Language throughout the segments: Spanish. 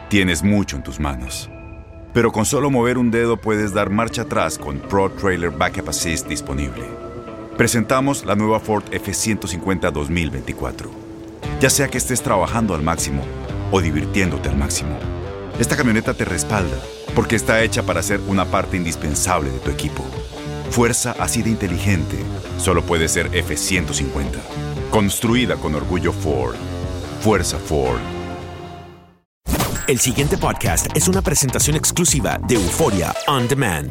Tienes mucho en tus manos. Pero con solo mover un dedo puedes dar marcha atrás con Pro Trailer Backup Assist disponible. Presentamos la nueva Ford F-150 2024. Ya sea que estés trabajando al máximo o divirtiéndote al máximo, esta camioneta te respalda porque está hecha para ser una parte indispensable de tu equipo. Fuerza así de inteligente solo puede ser F-150. Construida con orgullo Ford. Fuerza Ford. El siguiente podcast es una presentación exclusiva de Euphoria On Demand.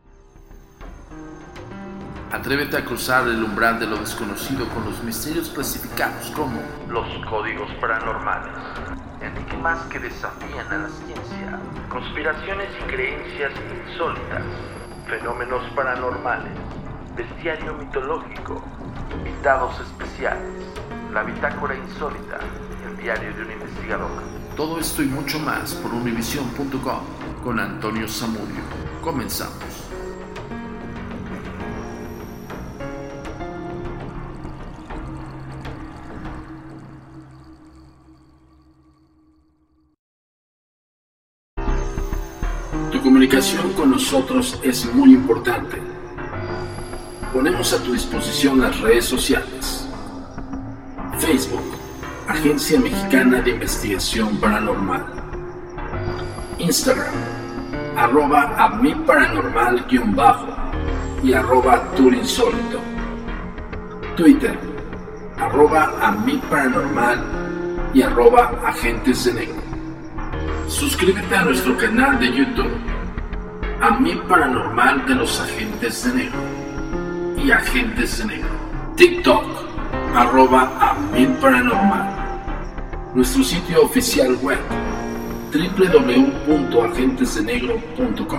Atrévete a cruzar el umbral de lo desconocido con los misterios clasificados como los códigos paranormales, enigmas que desafían a la ciencia, conspiraciones y creencias insólitas, fenómenos paranormales, bestiario mitológico, invitados especiales, la bitácora insólita, el diario de un investigador. Todo esto y mucho más por Univision.com con Antonio Zamudio. Comenzamos. Tu comunicación con nosotros es muy importante. Ponemos a tu disposición las redes sociales. Facebook, Agencia Mexicana de Investigación Paranormal. Instagram, @amiparanormal_ y @turinsólito. Twitter, @amiparanormal y @agentes de negro. Suscríbete a nuestro canal de YouTube, A Mi Paranormal de los Agentes de Negro y Agentes de Negro. TikTok, @amiparanormal. Nuestro sitio oficial web, www.agentesdenegro.com.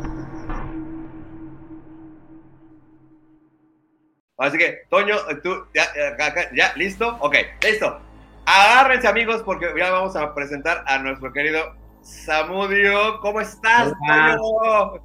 Así que, Toño, tú, ya, ¿listo? Ok, listo. Agárrense, amigos, porque ya vamos a presentar a nuestro querido Zamudio. ¿Cómo estás, Toño?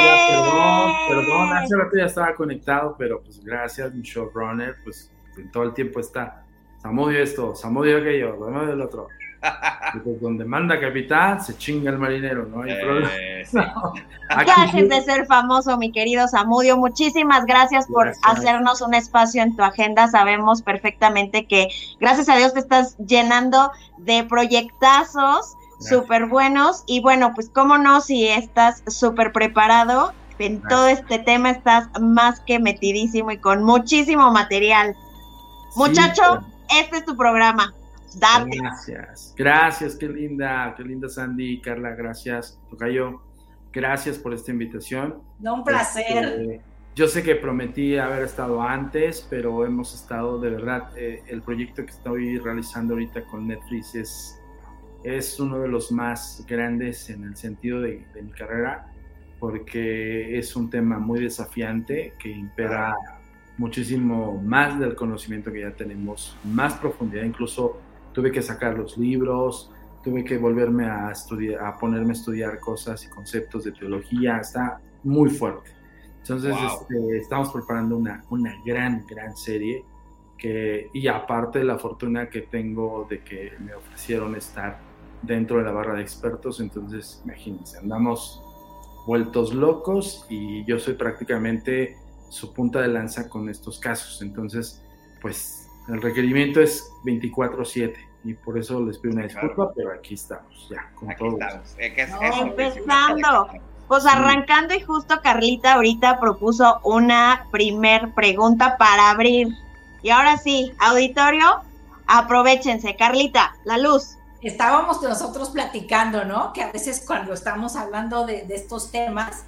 Hola, perdón, hace rato ya estaba conectado, pero pues gracias, mi showrunner, pues en todo el tiempo está Zamudio esto, Zamudio aquello, Zamudio el otro. Y pues donde manda capitán, se chinga el marinero, ¿no? Hay problema. Sí. No, Gajes de ser famoso, mi querido Zamudio. Muchísimas gracias por hacernos un espacio en tu agenda. Sabemos perfectamente que, gracias a Dios, te estás llenando de proyectazos súper buenos. Y bueno, pues cómo no, si estás súper preparado en todo este tema, estás más que metidísimo y con muchísimo material. Sí, Muchacho, este es tu programa. Date. Gracias, qué linda Sandy, Carla, gracias, tocayo, gracias por esta invitación. No, un placer. Yo sé que prometí haber estado antes, pero hemos estado, de verdad, el proyecto que estoy realizando ahorita con Netflix es uno de los más grandes en el sentido de mi carrera, porque es un tema muy desafiante que impera muchísimo más del conocimiento que ya tenemos, más profundidad. Incluso tuve que sacar los libros, tuve que volverme a estudiar, a ponerme a estudiar cosas y conceptos de teología. Está muy fuerte. Entonces, estamos preparando una gran serie y aparte la fortuna que tengo de que me ofrecieron estar dentro de la barra de expertos. Entonces, imagínense, andamos vueltos locos y yo soy prácticamente su punta de lanza con estos casos. Entonces, pues el requerimiento es 24/7 y por eso les pido una disculpa, pero aquí estamos ya, con aquí todo. Estamos. Empezando, pues arrancando, y justo Carlita ahorita propuso una primer pregunta para abrir. Y ahora sí, auditorio, aprovéchense. Carlita, la luz. Estábamos nosotros platicando, ¿no? Que a veces cuando estamos hablando de estos temas,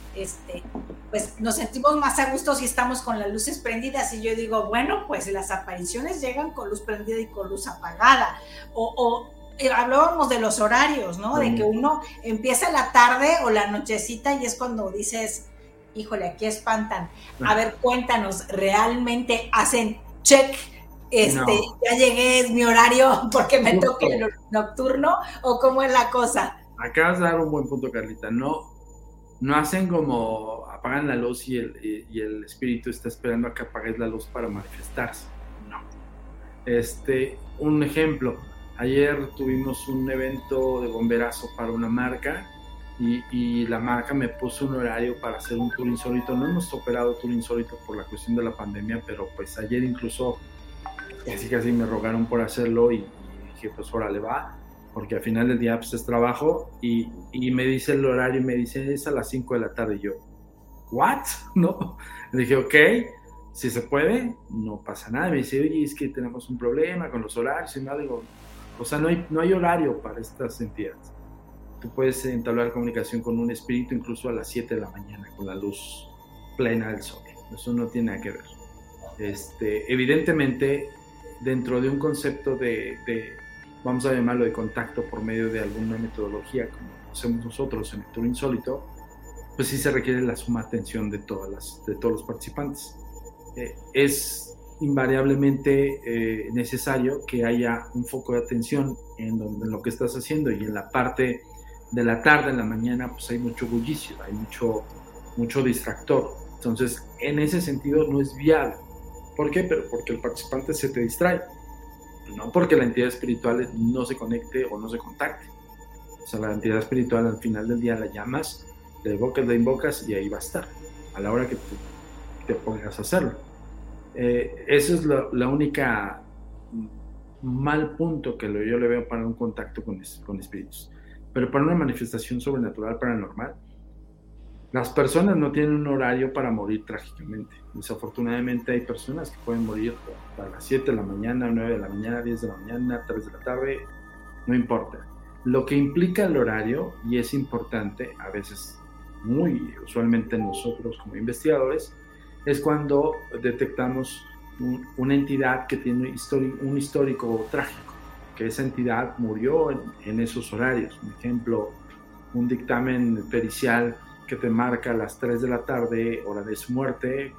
pues nos sentimos más a gusto si estamos con las luces prendidas, y yo digo, bueno, pues las apariciones llegan con luz prendida y con luz apagada, hablábamos de los horarios, ¿no? De que uno empieza la tarde o la nochecita y es cuando dices, híjole, aquí espantan. A ver, cuéntanos, ¿realmente hacen check? No. Ya llegué, es mi horario porque me toque el nocturno, o cómo es la cosa. Acabas de dar un buen punto, Carlita. No hacen como apagan la luz y el espíritu está esperando a que apagues la luz para manifestarse. No. Un ejemplo, Ayer tuvimos un evento de bomberazo para una marca y la marca me puso un horario para hacer un tour insólito. No hemos operado tour insólito por la cuestión de la pandemia, pero pues ayer incluso casi me rogaron por hacerlo y dije, pues órale, va, porque al final del día pues es trabajo y me dice el horario y me dice, es a las 5 de la tarde. Y yo, ¿what? No. Le dije, ok, si se puede, no pasa nada. Y me dice, oye, es que tenemos un problema con los horarios. Y nada, digo, o sea, no hay horario para estas entidades. Tú puedes entablar comunicación con un espíritu incluso a las 7 de la mañana con la luz plena del sol. Eso no tiene nada que ver. Evidentemente, dentro de un concepto de, vamos a llamarlo de contacto por medio de alguna metodología, como hacemos nosotros en el tour insólito, pues sí se requiere la suma atención de todos los participantes. Es invariablemente necesario que haya un foco de atención en lo que estás haciendo, y en la parte de la tarde, en la mañana, pues hay mucho bullicio, hay mucho distractor. Entonces, en ese sentido no es viable. ¿Por qué? Pero porque el participante se te distrae, no porque la entidad espiritual no se conecte o no se contacte. O sea, la entidad espiritual al final del día la llamas, la invocas y ahí va a estar, a la hora que te pongas a hacerlo. Eso es la única mal punto que yo le veo para un contacto con espíritus. Pero para una manifestación sobrenatural paranormal, las personas no tienen un horario para morir trágicamente. Desafortunadamente hay personas que pueden morir a las 7 de la mañana, 9 de la mañana, 10 de la mañana, 3 de la tarde, no importa. Lo que implica el horario, y es importante, a veces muy usualmente nosotros como investigadores, es cuando detectamos una entidad que tiene un histórico trágico, que esa entidad murió en esos horarios. Por ejemplo, un dictamen pericial que te marca a las 3 de la tarde, hora de su muerte,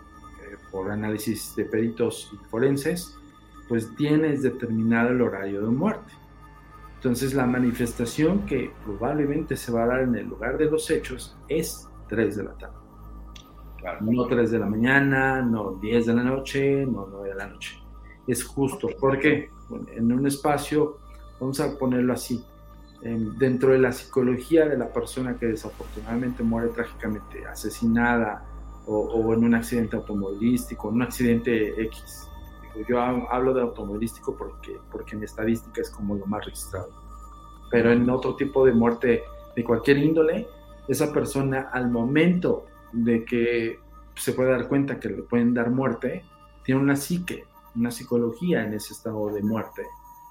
por análisis de peritos y forenses, pues tienes determinado el horario de muerte. Entonces la manifestación que probablemente se va a dar en el lugar de los hechos es 3 de la tarde. Claro. No 3 de la mañana, no 10 de la noche, no 9 de la noche. Es justo, porque en un espacio, vamos a ponerlo así, dentro de la psicología de la persona que desafortunadamente muere trágicamente, asesinada o en un accidente automovilístico, en un accidente X. Yo hablo de automovilístico porque en estadística es como lo más registrado. Pero en otro tipo de muerte de cualquier índole, esa persona al momento de que se puede dar cuenta que le pueden dar muerte, tiene una psique, una psicología en ese estado de muerte.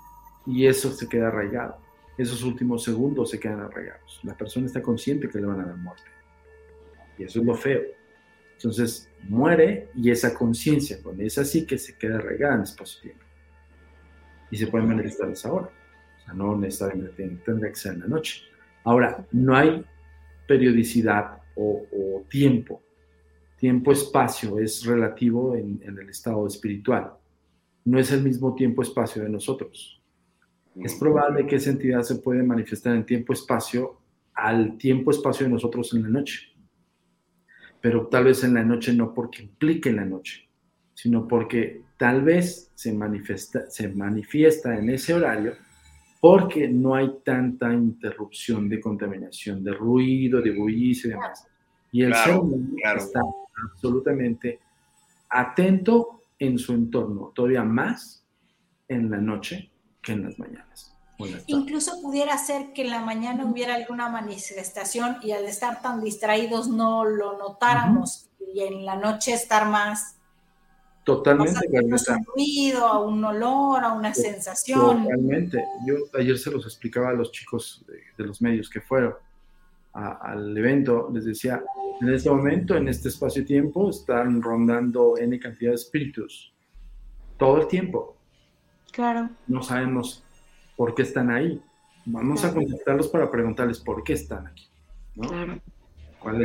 Y eso se queda arraigado. Esos últimos segundos se quedan arraigados. La persona está consciente que le van a dar muerte. Y eso es lo feo. Entonces muere y esa conciencia con esa psique se queda arraigada en espacio-tiempo. Y se puede manifestar a esa hora. O sea, no necesariamente tendría que ser en la noche. Ahora, no hay periodicidad o tiempo. Tiempo-espacio es relativo en el estado espiritual. No es el mismo tiempo-espacio de nosotros. Es probable que esa entidad se puede manifestar en tiempo-espacio al tiempo-espacio de nosotros en la noche. Pero tal vez en la noche no porque implique en la noche, sino porque tal vez se manifiesta en ese horario porque no hay tanta interrupción de contaminación, de ruido, de bullicio y demás. Y el ser humano está absolutamente atento en su entorno, todavía más en la noche que en las mañanas. Incluso pudiera ser que en la mañana hubiera alguna manifestación y al estar tan distraídos no lo notáramos, y en la noche estar más totalmente a un ruido, a un olor, a una sensación. Totalmente. Yo ayer se los explicaba a los chicos de los medios que fueron al evento, les decía, en este momento, en este espacio-tiempo, están rondando N cantidad de espíritus todo el tiempo. Claro. No sabemos por qué están ahí. Vamos a contactarlos para preguntarles por qué están aquí, ¿no? Claro. ¿Cuál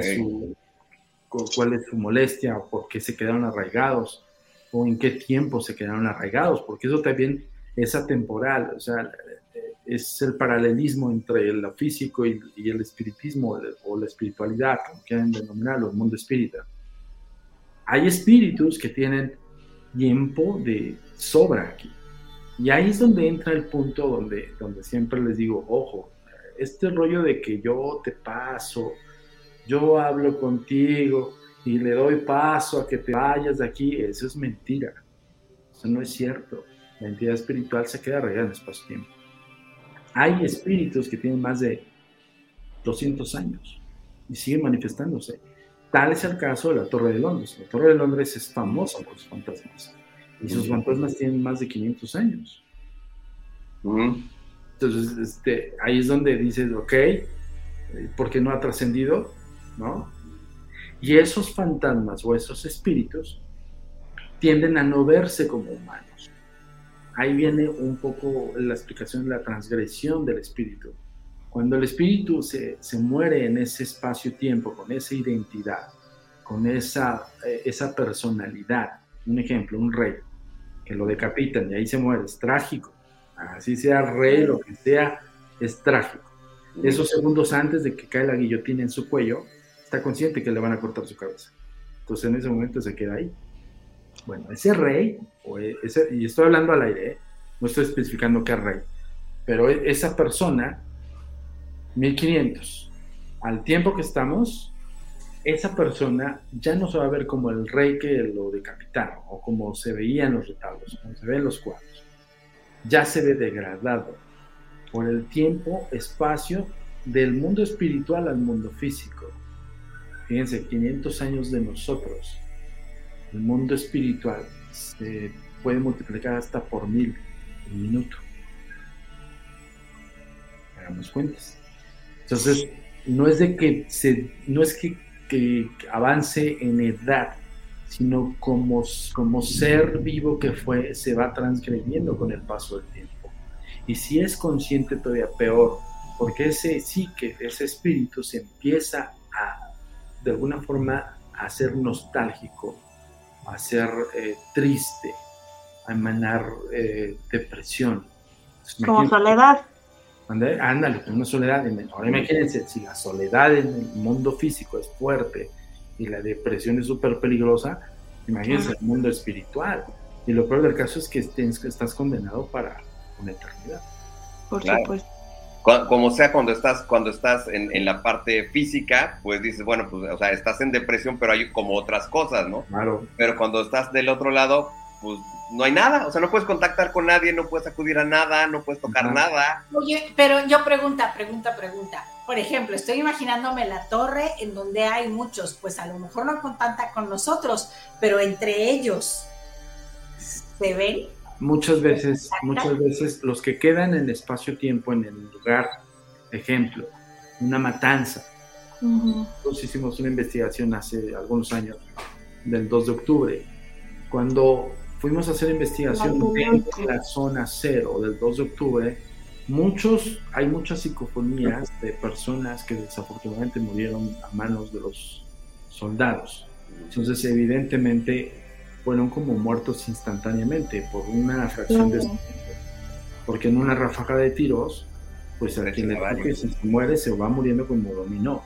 es su molestia? ¿Por qué se quedaron arraigados? ¿O en qué tiempo se quedaron arraigados? Porque eso también es atemporal. O sea, es el paralelismo entre lo físico y el espiritismo o la espiritualidad, como quieran denominarlo, el mundo espírita. Hay espíritus que tienen tiempo de sobra aquí. Y ahí es donde entra el punto donde siempre les digo, ojo, este rollo de que yo te paso, yo hablo contigo y le doy paso a que te vayas de aquí, eso es mentira. Eso no es cierto. La entidad espiritual se queda arraigada en el espacio-tiempo. Hay espíritus que tienen más de 200 años y siguen manifestándose. Tal es el caso de la Torre de Londres. La Torre de Londres es famosa por sus fantasmas. Y sus fantasmas tienen más de 500 años. Entonces, ahí es donde dices, ok, ¿por qué no ha trascendido? ¿No? Y esos fantasmas o esos espíritus tienden a no verse como humanos. Ahí viene un poco la explicación de la transgresión del espíritu. Cuando el espíritu se muere en ese espacio-tiempo, con esa identidad, con esa personalidad, un ejemplo, un rey, que lo decapitan y ahí se muere, es trágico. Así sea rey, lo que sea, es trágico. Esos segundos antes de que cae la guillotina en su cuello, está consciente que le van a cortar su cabeza. Entonces en ese momento se queda ahí. Bueno, ese rey, y estoy hablando al aire, no estoy especificando qué rey, pero esa persona, 1500, al tiempo que estamos, esa persona ya no se va a ver como el rey que lo decapitaron, o como se veía en los retablos, como se ve en los cuadros. Ya se ve degradado por el tiempo, espacio, del mundo espiritual al mundo físico. Fíjense, 500 años de nosotros, el mundo espiritual se puede multiplicar hasta por 1000 en un minuto. Hagamos cuentas. Entonces, no es que avance en edad, sino como ser vivo que fue, se va transgrediendo con el paso del tiempo. Y si es consciente, todavía peor, porque ese espíritu se empieza de alguna forma, a ser nostálgico, a ser triste, a emanar depresión. Entonces, como soledad. Ándale, una soledad. Ahora imagínense, si la soledad en el mundo físico es fuerte y la depresión es súper peligrosa, imagínense el mundo espiritual. Y lo peor del caso es que estás condenado para una eternidad. Por supuesto. Como sea, cuando estás en la parte física, pues dices, bueno, pues, o sea, estás en depresión, pero hay como otras cosas, ¿no? Claro. Pero cuando estás del otro lado, pues no hay nada, o sea, no puedes contactar con nadie, no puedes acudir a nada, no puedes tocar nada. Oye, pero yo pregunta. Por ejemplo, estoy imaginándome la torre en donde hay muchos, pues a lo mejor no contactan con nosotros, pero entre ellos, ¿se ven? Muchas veces los que quedan en espacio-tiempo, en el lugar, ejemplo, una matanza. Nosotros hicimos una investigación hace algunos años, del 2 de octubre, cuando fuimos a hacer investigación dentro de la zona 0 del 2 de octubre, hay muchas psicofonías de personas que desafortunadamente murieron a manos de los soldados. Entonces, evidentemente, fueron como muertos instantáneamente por una fracción de segundo. Porque en una ráfaga de tiros, pues a quien le toque, si se muere, se va muriendo como dominó.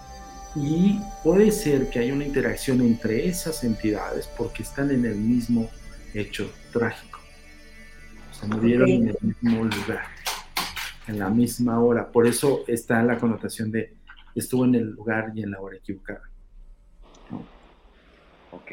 Y puede ser que haya una interacción entre esas entidades porque están en el mismo hecho trágico. Se murieron en el mismo lugar, en la misma hora. Por eso está la connotación de estuvo en el lugar y en la hora equivocada. ¿No? Ok.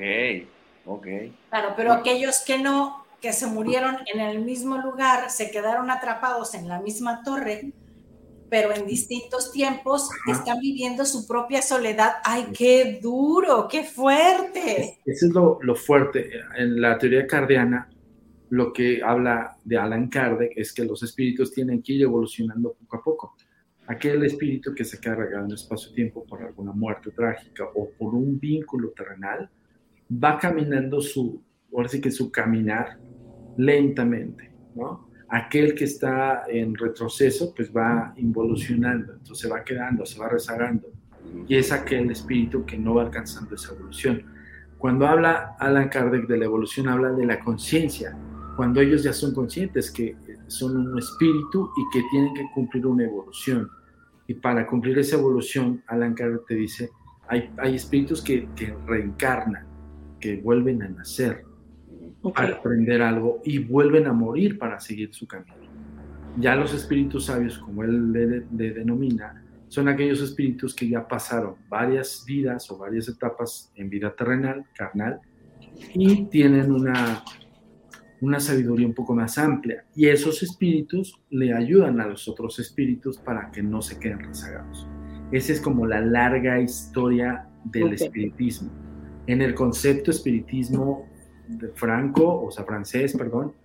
Claro, pero aquellos que se murieron en el mismo lugar, se quedaron atrapados en la misma torre, pero en distintos tiempos están viviendo su propia soledad. ¡Ay, qué duro, qué fuerte! Eso es lo fuerte. En la teoría cardiana, lo que habla de Allan Kardec es que los espíritus tienen que ir evolucionando poco a poco. Aquel espíritu que se queda regado en el espacio-tiempo por alguna muerte trágica o por un vínculo terrenal, va caminando su caminar lentamente, ¿no? Aquel que está en retroceso, pues va involucionando, entonces se va quedando, se va rezagando, y es aquel espíritu que no va alcanzando esa evolución. Cuando habla Allan Kardec de la evolución, habla de la conciencia, cuando ellos ya son conscientes que son un espíritu y que tienen que cumplir una evolución, y para cumplir esa evolución, Allan Kardec te dice, hay espíritus que reencarnan, que vuelven a nacer, para aprender algo y vuelven a morir para seguir su camino. Ya los espíritus sabios, como él le denomina, son aquellos espíritus que ya pasaron varias vidas o varias etapas en vida terrenal, carnal, y tienen una sabiduría un poco más amplia. Y esos espíritus le ayudan a los otros espíritus para que no se queden rezagados. Esa es como la larga historia del espiritismo. En el concepto espiritismo francés,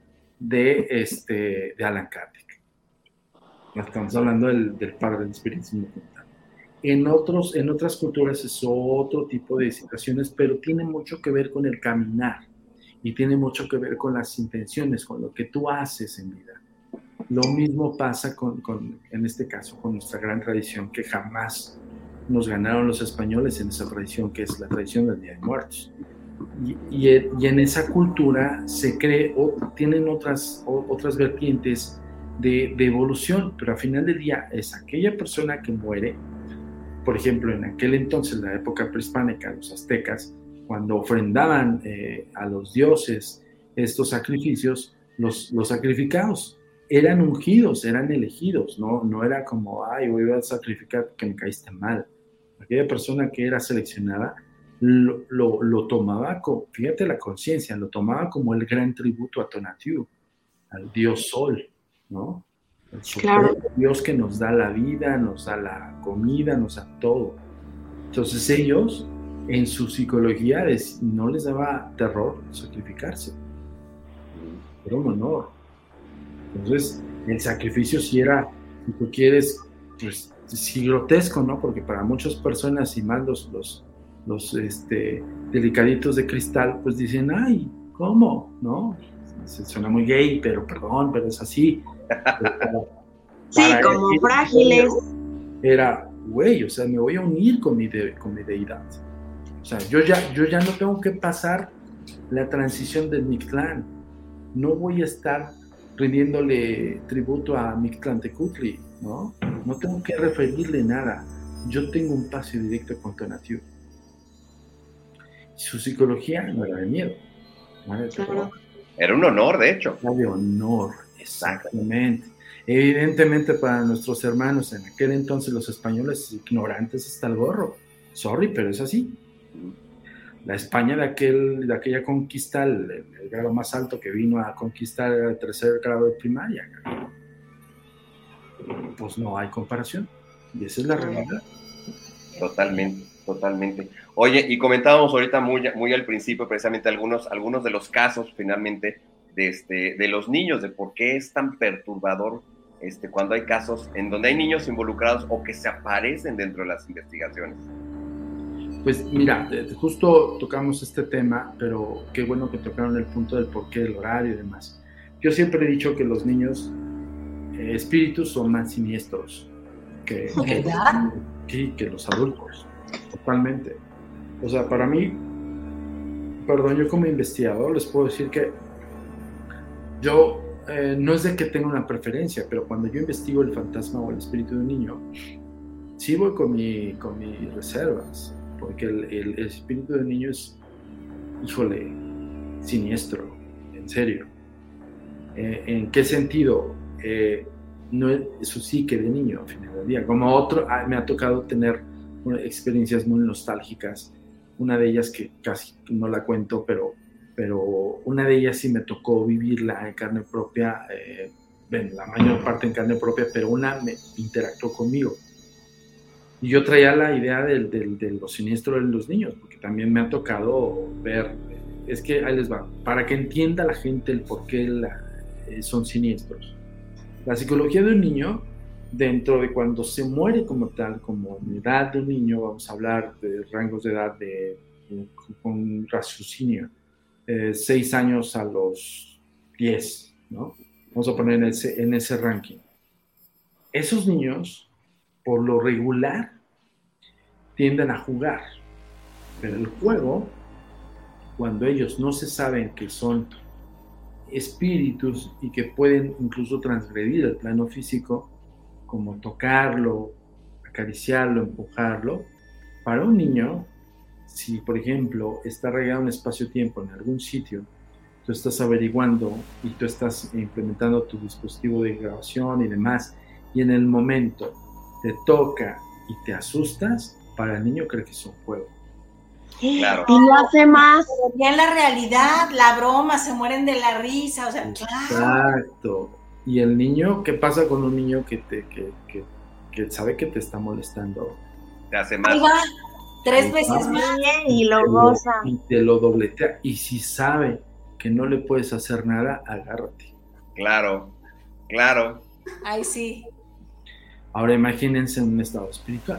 de Allan Kardec. Estamos hablando del padre del espiritismo. En otras culturas es otro tipo de situaciones, pero tiene mucho que ver con el caminar y tiene mucho que ver con las intenciones, con lo que tú haces en vida. Lo mismo pasa en este caso con nuestra gran tradición, que jamás nos ganaron los españoles en esa tradición, que es la tradición del Día de Muertos. Y en esa cultura se cree, tienen otras vertientes de evolución, pero al final del día es aquella persona que muere. Por ejemplo, en aquel entonces, en la época prehispánica, los aztecas, cuando ofrendaban a los dioses estos sacrificios, los sacrificados eran ungidos, eran elegidos, no era como, voy a sacrificar porque me caíste mal. Aquella persona que era seleccionada lo tomaba, fíjate la conciencia, lo tomaba como el gran tributo a Tonatiuh, al dios Sol, ¿no? El supremo Dios que nos da la vida, nos da la comida, nos da todo. Entonces ellos, en su psicología, no les daba terror sacrificarse. Era un honor. Entonces, el sacrificio sí era, si tú quieres, pues sí grotesco, ¿no? Porque para muchas personas, y más los delicaditos de cristal, pues dicen, ay, ¿cómo? ¿No? Suena muy gay, pero perdón, pero es así. Sí, como frágiles. Era, güey, o sea, me voy a unir con mi deidad. O sea, yo ya no tengo que pasar la transición del Mictlán. No voy a estar rindiéndole tributo a Mictlantecutli, ¿no? No tengo que referirle nada. Yo tengo un paso directo con Tonatiuh. Su psicología no era de miedo, no era de terror. Era un honor, de hecho. Era de honor, exactamente. Evidentemente para nuestros hermanos en aquel entonces, los españoles, ignorantes hasta el gorro. Sorry, pero es así. La España de aquella conquista, el grado más alto que vino a conquistar era el 3er grado de primaria. Pues no hay comparación. Y esa es la realidad. Totalmente. Oye, y comentábamos ahorita muy al principio precisamente algunos de los casos finalmente de los niños, de por qué es tan perturbador cuando hay casos en donde hay niños involucrados o que se aparecen dentro de las investigaciones. Pues mira, justo tocamos este tema, pero qué bueno que tocaron el punto del porqué, del horario y demás. Yo siempre he dicho que los niños espíritus son más siniestros que los adultos, totalmente. O sea, para mí, yo como investigador les puedo decir que yo no es de que tenga una preferencia, pero cuando yo investigo el fantasma o el espíritu de un niño, sí voy con mis reservas, porque el espíritu del niño es, híjole, siniestro, en serio. ¿En qué sentido? No es su psique de niño, al final del día. Como otro, me ha tocado tener experiencias muy nostálgicas. Una de ellas que casi no la cuento, pero una de ellas sí me tocó vivirla en carne propia, la mayor parte en carne propia, pero una me interactuó conmigo. Y yo traía la idea de lo siniestro de los niños, porque también me ha tocado ver, es que ahí les va, para que entienda la gente el por qué son siniestros. La psicología de un niño, dentro de cuando se muere como tal, como en edad de un niño, vamos a hablar de rangos de edad con raciocinio, 6 años a los 10, ¿no? Vamos a poner en ese ranking. Esos niños, por lo regular, tienden a jugar, pero el juego, cuando ellos no se saben que son espíritus y que pueden incluso transgredir el plano físico, como tocarlo, acariciarlo, empujarlo, para un niño, si por ejemplo está regado en espacio-tiempo en algún sitio tú estás averiguando y tú estás implementando tu dispositivo de grabación y demás, y en el momento te toca y te asustas, para el niño cree que es un juego. Claro. Y lo hace más. Pero ya en la realidad, la broma, se mueren de la risa, o sea, claro. Exacto. Y el niño, ¿qué pasa con un niño que sabe que te está molestando? Te hace más. Ahí va, 3 veces más. Y lo goza. Y te lo dobletea. Y si sabe que no le puedes hacer nada, agárrate. Claro, claro. Ay, sí. Ahora imagínense un estado espiritual.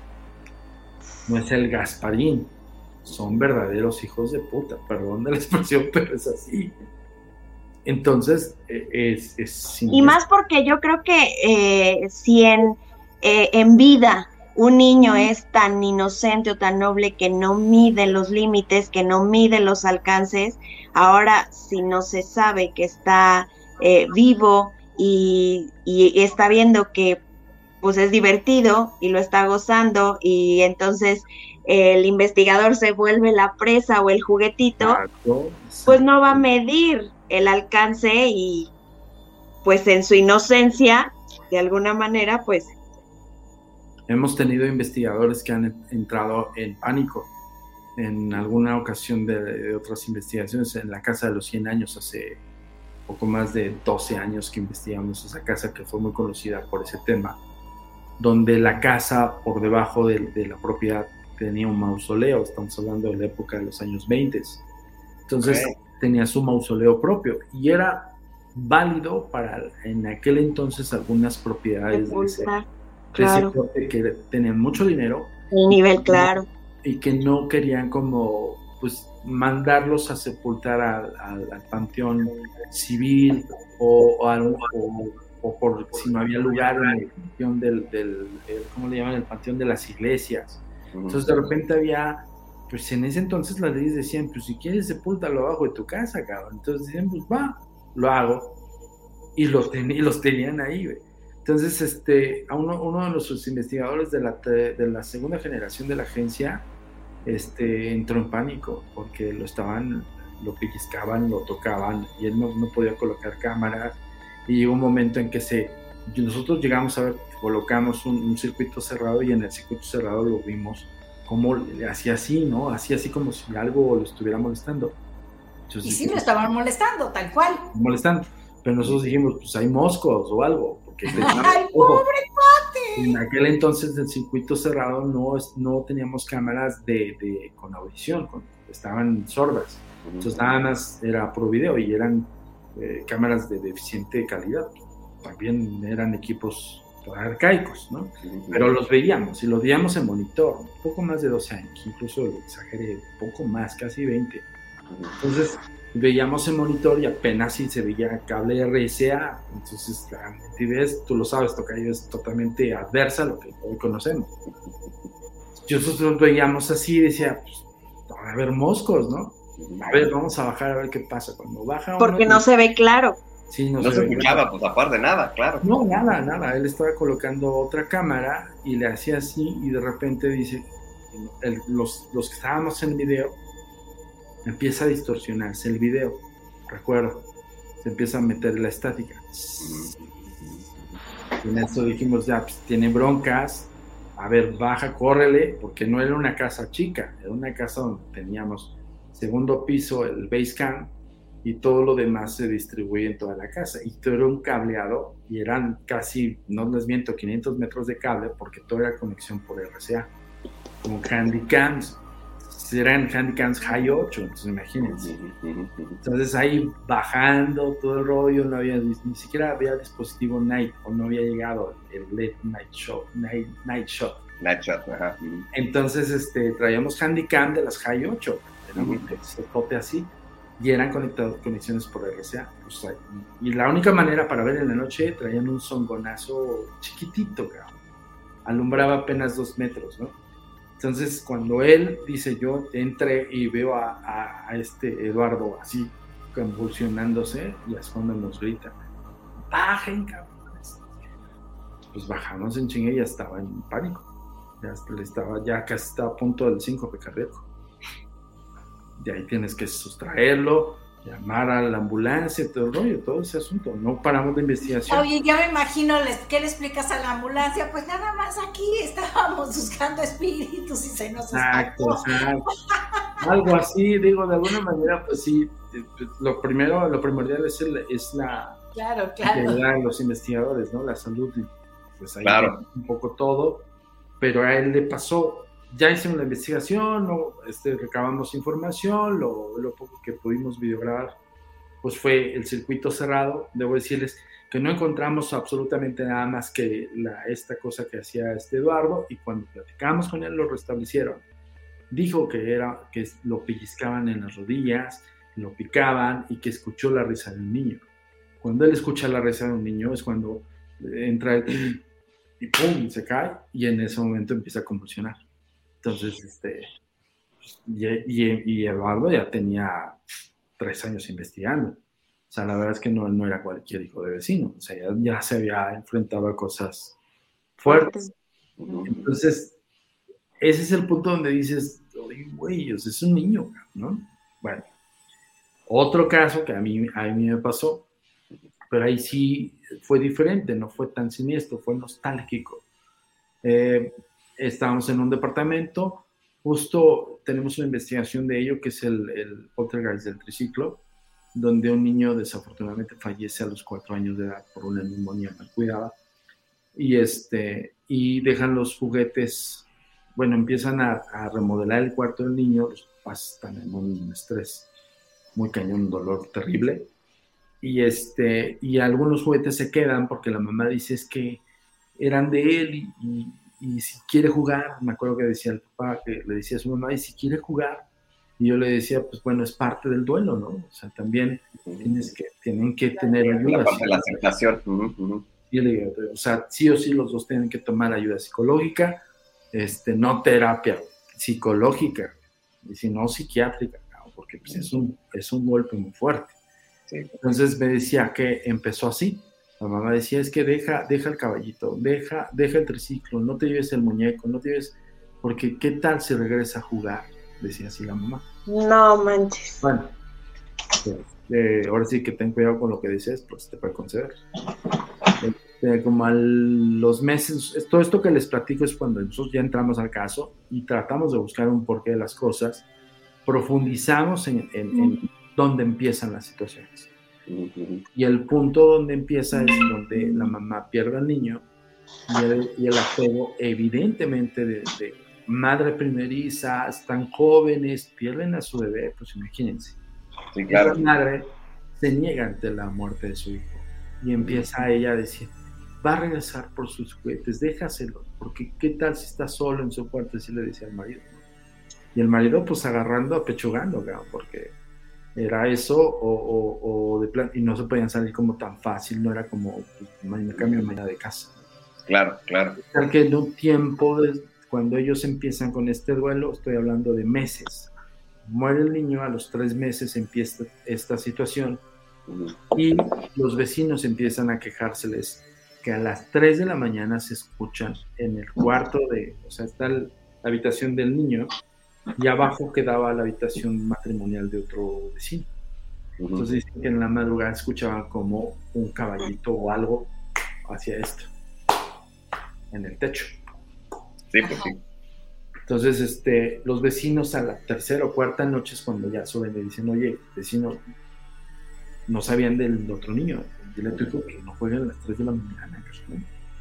No es el Gasparín. Son verdaderos hijos de puta. Perdón de la expresión, pero es así. Entonces, es y más porque yo creo que si en vida un niño es tan inocente o tan noble que no mide los límites, que no mide los alcances, ahora si no se sabe que está vivo y está viendo que pues es divertido y lo está gozando, y entonces el investigador se vuelve la presa o el juguetito, exacto. Pues no va a medir el alcance, y pues en su inocencia, de alguna manera, pues... Hemos tenido investigadores que han entrado en pánico. En alguna ocasión de otras investigaciones, en la Casa de los 100 años, hace poco más de 12 años que investigamos esa casa, que fue muy conocida por ese tema, donde la casa por debajo de la propiedad tenía un mausoleo. Estamos hablando de la época de los años 20. Entonces tenía su mausoleo propio y era válido para en aquel entonces algunas propiedades de ese corte que tenían mucho dinero. El nivel, claro. Y que no querían como pues mandarlos a sepultar al panteón civil o por si no había lugar en el panteón ¿cómo le llaman? El panteón de las iglesias. Entonces de repente había, pues en ese entonces las leyes decían, pues si quieres sepúltalo abajo de tu casa, cabrón. Entonces decían, pues va, lo hago. Y los tenían ahí, güey. Entonces a uno de nuestros investigadores de la segunda generación de la agencia entró en pánico porque lo pellizcaban, lo tocaban, y él no podía colocar cámaras. Y llegó un momento en que nosotros llegamos a ver, colocamos un circuito cerrado, y en el circuito cerrado lo vimos como hacía así, ¿no? Hacía así como si algo lo estuviera molestando. Entonces, y sí, lo estaban molestando, tal cual. Molestando. Pero nosotros dijimos, pues hay moscos o algo. Porque ¡ay, pobre cuate! En aquel entonces del circuito cerrado no teníamos cámaras con audición, estaban sordas. Entonces nada más era por video, y eran cámaras de deficiente calidad. También eran equipos arcaicos, ¿no? Pero los veíamos, y los veíamos en monitor, un poco más de 12 años, incluso lo exageré, un poco más, casi 20. Entonces veíamos en monitor y apenas si se veía cable RCA. Entonces la nitidez, tú lo sabes, Tocayo, es totalmente adversa a lo que hoy conocemos. Nosotros veíamos así y decía, pues, va a haber moscos, ¿no? A ver, vamos a bajar a ver qué pasa. Cuando baja porque no se ve claro. Sí, no se escuchaba, pues aparte nada, claro. No, nada. Él estaba colocando otra cámara y le hacía así, y de repente dice, los que estábamos en el video, empieza a distorsionarse el video, recuerdo, se empieza a meter la estática. Y en eso dijimos, ya, pues tiene broncas, a ver, baja, córrele, porque no era una casa chica, era una casa donde teníamos segundo piso, el base camp, y todo lo demás se distribuye en toda la casa. Y todo era un cableado, y eran casi, no les miento, 500 metros de cable, porque todo era conexión por RCA, con handycams. Eran handycams high 8, entonces imagínense. Entonces ahí bajando todo el rollo, no había, ni siquiera había dispositivo night, o no había llegado el LED night shot. Ajá. Entonces traíamos handycam de las high 8, era un setote así, y eran conexiones por RCA. Pues, y la única manera para ver en la noche, traían un songonazo chiquitito, cabrón. Alumbraba apenas 2 metros, ¿no? Entonces, cuando él dice, yo entré y veo a Eduardo así, convulsionándose, y a fondo nos grita, bajen, cabrones. Pues bajamos en chingue y ya estaba en pánico. Ya casi estaba a punto del síncope cardíaco. De ahí tienes que sustraerlo, llamar a la ambulancia, todo el rollo, todo ese asunto. No paramos de investigación. Oye, ya me imagino, ¿qué le explicas a la ambulancia? Pues nada más aquí estábamos buscando espíritus y se nos Exacto. Algo así, digo, de alguna manera, pues sí, lo primordial es la claro. de los investigadores, ¿no? La salud, pues ahí un poco todo, pero a él le pasó. Ya hicimos la investigación, recabamos información, lo poco que pudimos videograbar, pues fue el circuito cerrado. Debo decirles que no encontramos absolutamente nada más que esta cosa que hacía Eduardo, y cuando platicamos con él lo restablecieron. Dijo que lo pellizcaban en las rodillas, lo picaban y que escuchó la risa de un niño. Cuando él escucha la risa de un niño es cuando entra y ¡pum!, se cae, y en ese momento empieza a convulsionar. Entonces, y Eduardo ya tenía 3 años investigando. O sea, la verdad es que no era cualquier hijo de vecino. O sea, ya se había enfrentado a cosas fuertes. Entonces, ese es el punto donde dices, güey, es un niño, ¿no? Bueno, otro caso que a mí me pasó, pero ahí sí fue diferente, no fue tan siniestro, fue nostálgico. Estábamos en un departamento, justo tenemos una investigación de ello, que es el poltergeist del triciclo, donde un niño desafortunadamente fallece a los 4 años de edad por una neumonía mal cuidada, y dejan los juguetes, bueno, empiezan a remodelar el cuarto del niño, los papás están en un estrés muy cañón, un dolor terrible, y algunos juguetes se quedan porque la mamá dice es que eran de él, y si quiere jugar, me acuerdo que decía el papá, que le decía a su mamá, y si quiere jugar, y yo le decía, pues bueno, es parte del duelo, ¿no? O sea, también tienen que tener ayuda. La parte de la aceptación. Y le digo, o sea, sí o sí los dos tienen que tomar ayuda psicológica, no terapia psicológica, y si no psiquiátrica, ¿no? Porque pues, es un golpe muy fuerte. Sí. Entonces me decía que empezó así. La mamá decía, es que deja el caballito, deja el triciclo, no te lleves el muñeco, no te lleves, porque ¿qué tal si regresa a jugar? Decía así la mamá. No manches. Bueno, ahora sí que ten cuidado con lo que dices, pues te puede conceder. Como a los meses, todo esto que les platico es cuando nosotros ya entramos al caso y tratamos de buscar un porqué de las cosas, profundizamos en dónde empiezan las situaciones. Y el punto donde empieza es donde la mamá pierde al niño y el apego evidentemente de madre primeriza, están jóvenes, pierden a su bebé, pues imagínense. Sí, claro. Esa madre se niega ante la muerte de su hijo y empieza ella a decir, va a regresar por sus juguetes, déjaselo, porque qué tal si está solo en su cuarto, así le decía al marido, ¿no? Y el marido pues agarrando, apechugando, ¿no? Porque era eso o de plan, y no se podían salir como tan fácil, no era como pues, me cambio mañana de casa. Claro. Tal que en un tiempo, cuando ellos empiezan con este duelo, estoy hablando de meses, muere el niño, a los 3 meses empieza esta situación y los vecinos empiezan a quejárseles que a las 3 de la mañana se escuchan en el cuarto o sea, está la habitación del niño y abajo quedaba la habitación matrimonial de otro vecino. Entonces dicen que en la madrugada escuchaban como un caballito o algo hacia esto, en el techo. Sí, pues sí. Entonces, los vecinos a la 3ª o 4ª noche es cuando ya suben y dicen, oye, vecino, no sabían del otro niño, dile a tu hijo que no juegue a las 3 de la mañana, ¿no?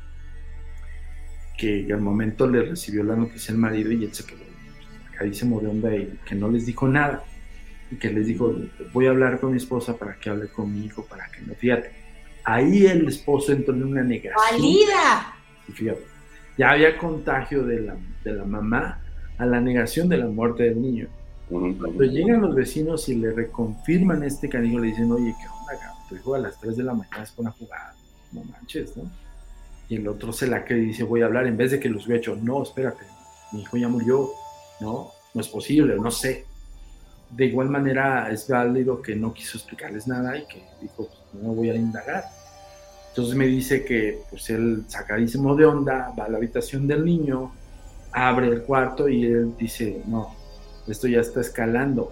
Que al momento le recibió la noticia el marido y él se quedó carísimo de onda y que no les dijo nada y que les dijo, voy a hablar con mi esposa para que hable con mi hijo, para que no, fíjate, ahí el esposo entró en una negación. ¡Valida! Y fíjate, ya había contagio de la mamá a la negación de la muerte del niño. Cuando llegan los vecinos y le reconfirman canijo, le dicen, oye, ¿qué onda, cabrón? Tu hijo a las 3 de la mañana es con una jugada, no manches, ¿no? Y el otro se la cree y dice, voy a hablar, en vez de que los hubiera hecho, no, espérate, mi hijo ya murió, no es posible, no sé. De igual manera es válido que no quiso explicarles nada y que dijo, pues, no voy a indagar. Entonces me dice que pues él sacadísimo de onda, va a la habitación del niño, abre el cuarto y él dice, no, esto ya está escalando.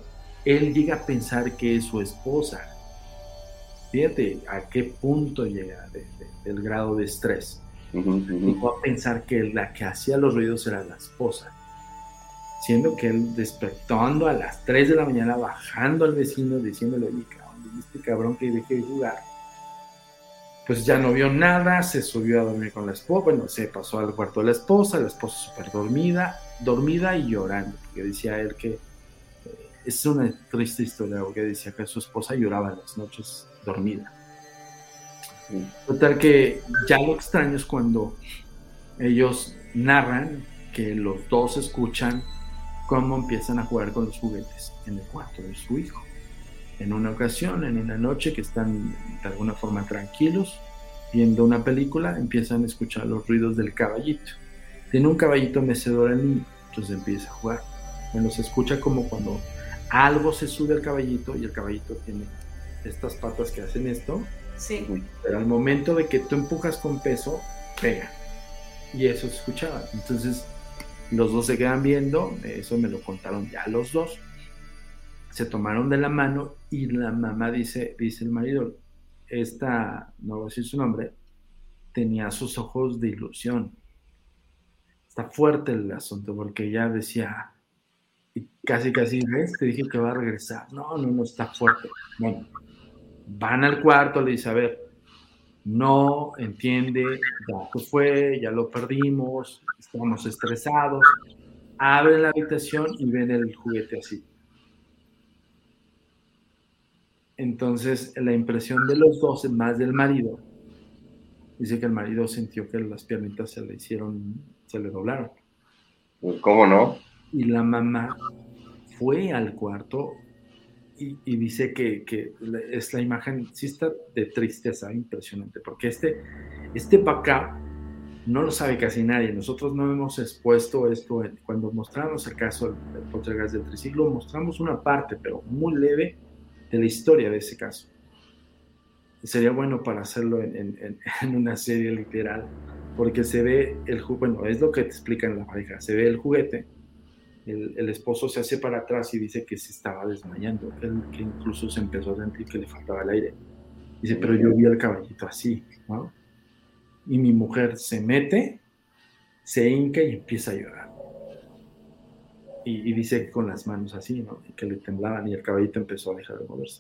él llega a pensar que es su esposa. Fíjate a qué punto llega del grado de estrés. Llegó a pensar que la que hacía los ruidos era la esposa, siendo que él despertando a las 3 de la mañana, bajando al vecino, diciéndole, oye, este cabrón que deje de jugar, pues ya no vio nada, se subió a dormir con la esposa, bueno, se pasó al cuarto de la esposa súper dormida y llorando, porque decía él que es una triste historia, porque decía que su esposa lloraba en las noches dormida. Total que ya lo extraño es cuando ellos narran que los dos escuchan cómo empiezan a jugar con los juguetes en el cuarto de su hijo. En una ocasión, en una noche que están de alguna forma tranquilos, viendo una película, empiezan a escuchar los ruidos del caballito. Tiene un caballito mecedor el niño, entonces empieza a jugar. Bueno, se escucha como cuando algo se sube al caballito y el caballito tiene estas patas que hacen esto. Sí. Pero al momento de que tú empujas con peso, pega. Y eso se escuchaba. Entonces, los dos se quedan viendo, eso me lo contaron ya los dos. Se tomaron de la mano y la mamá dice el marido, no voy a decir su nombre, tenía sus ojos de ilusión. Está fuerte el asunto porque ella decía, y casi, ¿ves? Te dije que va a regresar. No, está fuerte. Bueno, van al cuarto, le dice, a ver, no entiende, ya se fue, ya lo perdimos, estamos estresados. Abren la habitación y ven el juguete así. Entonces, la impresión de los dos, más del marido, dice que el marido sintió que las piernitas se le doblaron. ¿Cómo no? Y la mamá fue al cuarto y dice que es la imagen, sí está de tristeza, impresionante, porque este papá no lo sabe casi nadie. Nosotros no hemos expuesto esto. Cuando mostramos el caso del poltergeist del triciclo, mostramos una parte, pero muy leve, de la historia de ese caso. Sería bueno para hacerlo en una serie literal, porque se ve bueno, es lo que te explica en la pareja, se ve el juguete, el esposo se hace para atrás y dice que se estaba desmayando, que incluso se empezó a sentir que le faltaba el aire. Dice, pero yo vi al caballito así, ¿no? Y mi mujer se mete, se hinca y empieza a llorar. Y dice que con las manos así, ¿no? Y que le temblaban y el caballito empezó a dejar de moverse.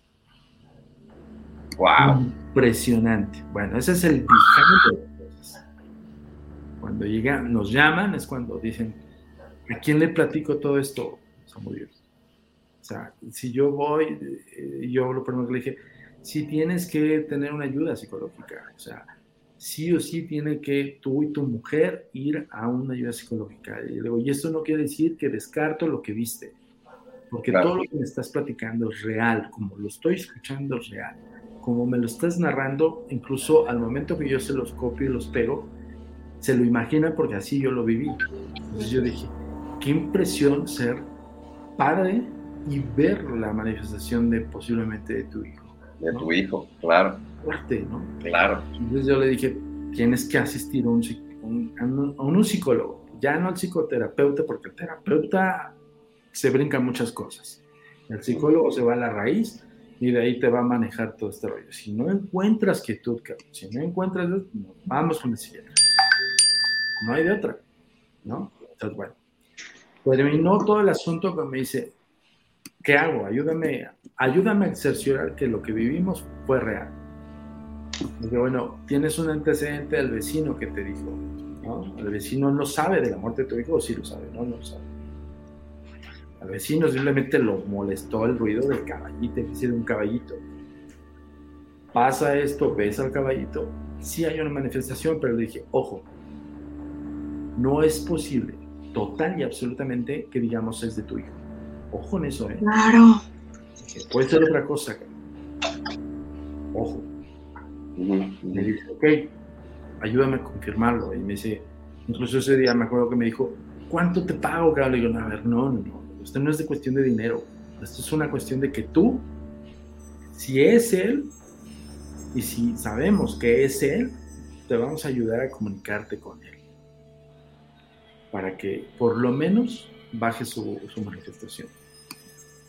¡Wow! Impresionante. Bueno, ese es el behind de las cosas. Cuando nos llaman, es cuando dicen, ¿a quién le platico todo esto? Samudio. O sea, si yo voy, yo lo primero que le dije, sí tienes que tener una ayuda psicológica. O sea, sí o sí tiene que tú y tu mujer ir a una ayuda psicológica. Y le digo, y esto no quiere decir que descarto lo que viste, porque claro, todo lo que me estás platicando es real, como lo estoy escuchando es real, como me lo estás narrando, incluso al momento que yo se los copio y los pego, se lo imagina porque así yo lo viví. Entonces yo dije, qué impresión ser padre y ver la manifestación de posiblemente de tu hijo. De tu hijo, claro. Fuerte, ¿no? Claro. Entonces yo le dije, tienes que asistir a un psicólogo, ya no al psicoterapeuta, porque el terapeuta se brinca muchas cosas. El psicólogo se va a la raíz y de ahí te va a manejar todo este rollo. Si no encuentras quietud, si no encuentras, vamos con el psiquiatra. No hay de otra, ¿no? Entonces, bueno, terminó todo el asunto que me dice, ¿qué hago? Ayúdame a cerciorar que lo que vivimos fue real. Porque bueno, tienes un antecedente del vecino que te dijo, ¿no? El vecino no sabe de la muerte de tu hijo, o sí lo sabe, no lo sabe. Al vecino simplemente lo molestó el ruido del caballito, es decir, un caballito. Pasa esto, ves al caballito, sí hay una manifestación, pero le dije, ojo, no es posible, total y absolutamente, que digamos es de tu hijo. Ojo en eso, ¿eh? Claro. Puede ser otra cosa, ojo. Le dije, ok, ayúdame a confirmarlo. Y me dice, incluso ese día me acuerdo que me dijo, ¿cuánto te pago, cabrón? Le digo, a ver, no, esto no es de cuestión de dinero, esto es una cuestión de que tú, si es él, y si sabemos que es él, te vamos a ayudar a comunicarte con él, para que por lo menos baje su manifestación.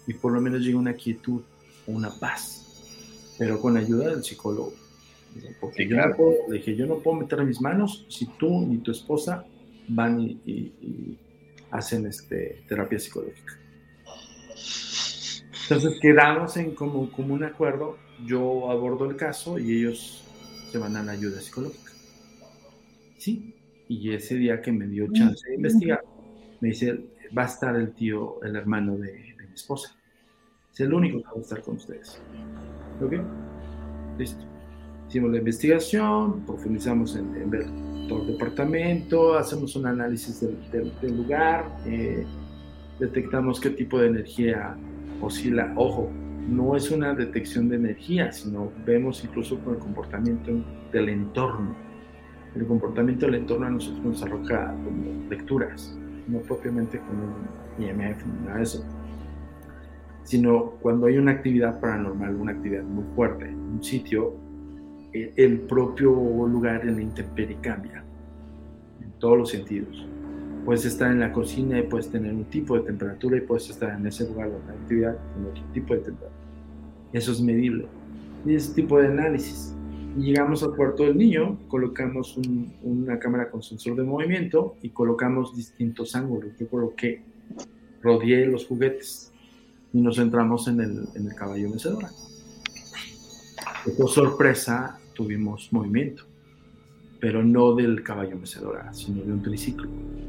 y por lo menos llega una quietud o una paz, pero con ayuda del psicólogo. Porque Sí, yo claro. no puedo, le dije, yo no puedo meter mis manos si tú ni tu esposa van y hacen terapia psicológica. Entonces quedamos en como un acuerdo, yo abordo el caso y ellos se van a la ayuda psicológica. Sí, y ese día que me dio chance de investigar, me dice, va a estar el hermano de mi esposa. Es el único que va a estar con ustedes. ¿Ok? Listo. Hicimos la investigación, profundizamos en ver todo el departamento, hacemos un análisis del lugar, detectamos qué tipo de energía oscila. Ojo, no es una detección de energía, sino vemos incluso con el comportamiento del entorno. El comportamiento del entorno a nosotros nos arroja como lecturas, no propiamente con un IMF ni nada de eso, sino cuando hay una actividad paranormal, una actividad muy fuerte en un sitio, el propio lugar en la intemperie cambia en todos los sentidos. Puedes estar en la cocina y puedes tener un tipo de temperatura y puedes estar en ese lugar de la actividad con otro tipo de temperatura. Eso es medible. Y ese tipo de análisis. Y llegamos al cuarto del niño, colocamos una cámara con sensor de movimiento y colocamos distintos ángulos. Yo coloqué, rodeé los juguetes y nos centramos en el caballo mecedora. Por sorpresa, tuvimos movimiento, pero no del caballo mecedora, sino de un triciclo.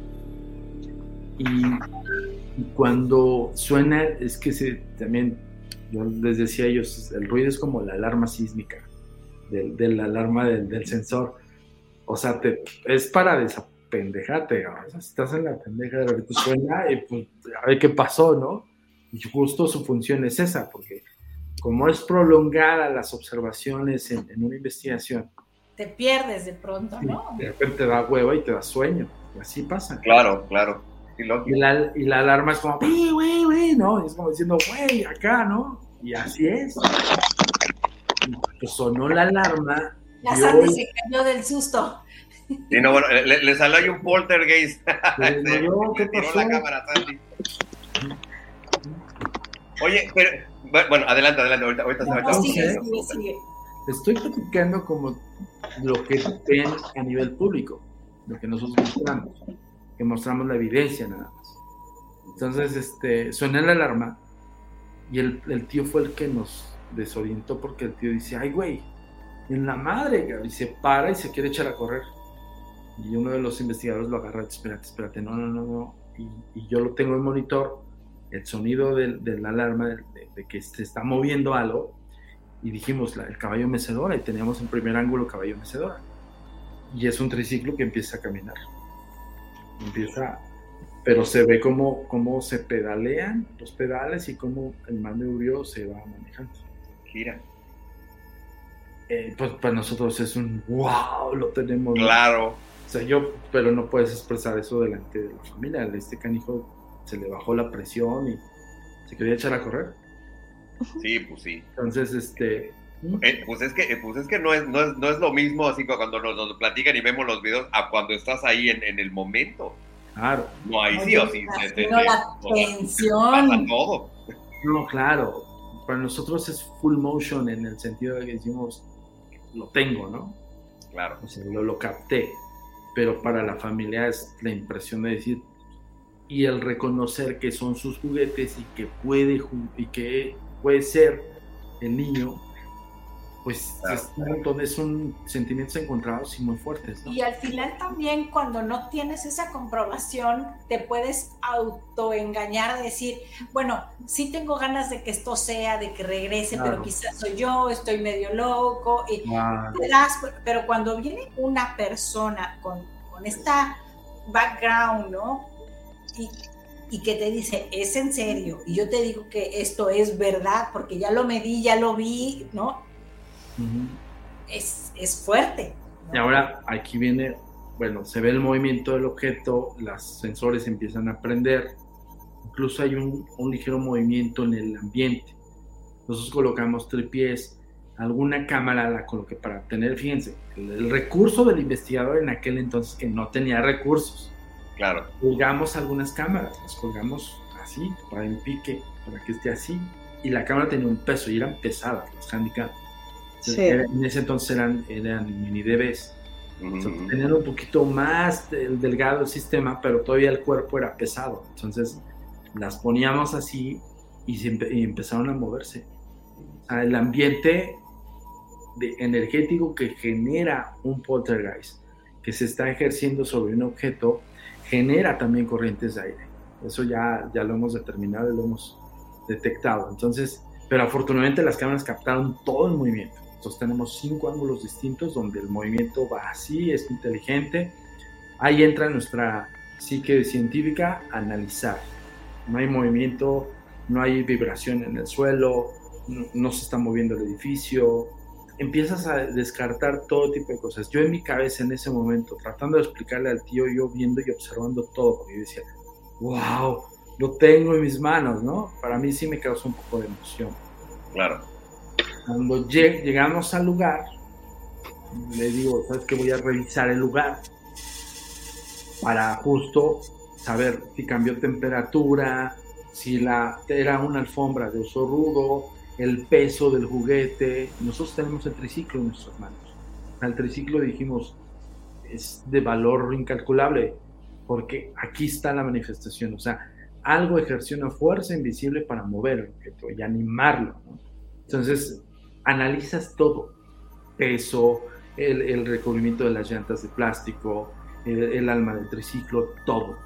Y cuando suena, es que también, yo les decía a ellos, el ruido es como la alarma sísmica, de la alarma del sensor. O sea, es para desapendejarte, o sea, estás en la pendeja, de repente suena y pues a ver qué pasó, ¿no? Y justo su función es esa, porque como es prolongada las observaciones en una investigación, te pierdes de pronto, ¿no? De repente te da hueva y te da sueño, y así pasa. Claro. Y la alarma es como, güey, ¿no? Y es como diciendo, güey, acá, ¿no? Y así es. Y pues sonó la alarma. La Sandy se cayó del susto. Sí, no, bueno, le salió ahí un poltergeist. ¿Qué tiró pasó? la cámara, Sandy. Oye, pero, bueno, adelante, ahorita Sigue. Estoy platicando como lo que ven a nivel público, lo que nosotros mostramos, que mostramos la evidencia nada más. Entonces, suena la alarma y el tío fue el que nos desorientó, porque el tío dice, ay güey, en la madre, y se para y se quiere echar a correr. Y uno de los investigadores lo agarra, espérate, no. Y yo lo tengo en monitor, el sonido de la alarma, de que se está moviendo algo, y dijimos, el caballo mecedora, y teníamos en primer ángulo caballo mecedora. Y es un triciclo que empieza a caminar. Pero se ve cómo se pedalean los pedales y cómo el manubrio se va manejando. Gira. Pues para nosotros es un wow, lo tenemos. Claro. O sea, pero no puedes expresar eso delante de la familia. A este canijo se le bajó la presión y se quería echar a correr. Sí, pues sí. Entonces, pues es que no es lo mismo así cuando nos platican y vemos los videos a cuando estás ahí en el momento. Claro. No, ahí sí o sí. La tensión. Pasa todo. No, claro. Para nosotros es full motion en el sentido de que decimos, lo tengo, ¿no? Claro. O sea, lo capté. Pero para la familia es la impresión de decir, y el reconocer que son sus juguetes y que puede ser el niño, pues claro. Son sentimientos encontrados y muy fuertes, ¿no? Y al final también, cuando no tienes esa comprobación, te puedes autoengañar, decir, bueno, sí tengo ganas de que esto sea, de que regrese, claro, pero quizás soy yo, estoy medio loco, y pero cuando viene una persona con esta background, ¿no? Y que te dice, es en serio, y yo te digo que esto es verdad, porque ya lo medí, ya lo vi, ¿no? Uh-huh. Es fuerte, ¿no? Y ahora aquí viene, se ve el movimiento del objeto, los sensores empiezan a prender, incluso hay un ligero movimiento en el ambiente. Nosotros colocamos tripiés, alguna cámara la coloqué para tener, fíjense, el recurso del investigador en aquel entonces que no tenía recursos. Claro. Colgamos algunas cámaras, las colgamos así, para en pique, para que esté así. Y la cámara tenía un peso y eran pesadas las handicap. Sí. En ese entonces eran mini DVs. O sea, tenían un poquito más delgado el sistema, pero todavía el cuerpo era pesado. Entonces las poníamos así y empezaron a moverse. O sea, el ambiente energético que genera un poltergeist, que se está ejerciendo sobre un objeto, genera también corrientes de aire. Eso ya lo hemos determinado y lo hemos detectado. Entonces, pero afortunadamente las cámaras captaron todo el movimiento. Entonces tenemos 5 ángulos distintos donde el movimiento va así, es inteligente. Ahí entra nuestra psique científica a analizar. No hay movimiento, no hay vibración en el suelo, no se está moviendo el edificio. Empiezas a descartar todo tipo de cosas. Yo en mi cabeza en ese momento, tratando de explicarle al tío, yo viendo y observando todo, porque yo decía, wow, lo tengo en mis manos, ¿no? Para mí sí me causó un poco de emoción. Claro. Cuando llegamos al lugar, le digo, ¿sabes qué? Voy a revisar el lugar para justo saber si cambió temperatura, si era una alfombra de uso rudo, el peso del juguete. Nosotros tenemos el triciclo en nuestras manos. El triciclo, dijimos, es de valor incalculable, porque aquí está la manifestación. O sea, algo ejerció una fuerza invisible para mover el objeto y animarlo, ¿no? Entonces, analizas todo. Peso, el recubrimiento de las llantas de plástico, el alma del triciclo, todo.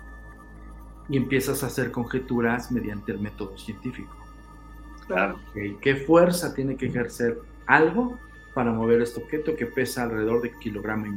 Y empiezas a hacer conjeturas mediante el método científico. Claro. ¿Qué fuerza tiene que ejercer algo para mover este objeto que pesa alrededor de 1,5 kilogramos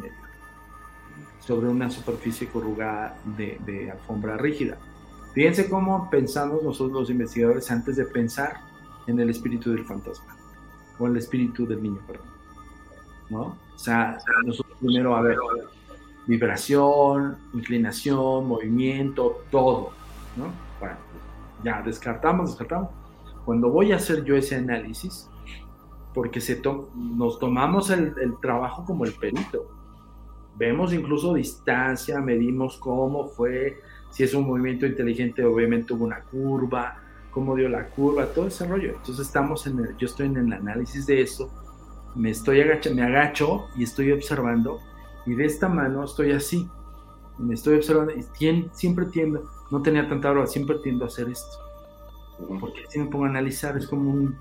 sobre una superficie corrugada de alfombra rígida? Fíjense cómo pensamos nosotros los investigadores antes de pensar en el espíritu del fantasma o el espíritu del niño, perdón, ¿no? O sea, nosotros primero, a ver, vibración, inclinación, movimiento, todo, ¿no? Bueno, ya descartamos. Cuando voy a hacer yo ese análisis, porque nos tomamos el trabajo como el perito, vemos incluso distancia, medimos cómo fue, si es un movimiento inteligente, obviamente hubo una curva, cómo dio la curva, todo ese rollo. Entonces yo estoy en el análisis de eso, me agacho y estoy observando, y de esta mano estoy así, me estoy observando, y siempre tiendo, no tenía tanta hora, siempre tiendo a hacer esto. Porque si me pongo a analizar es como un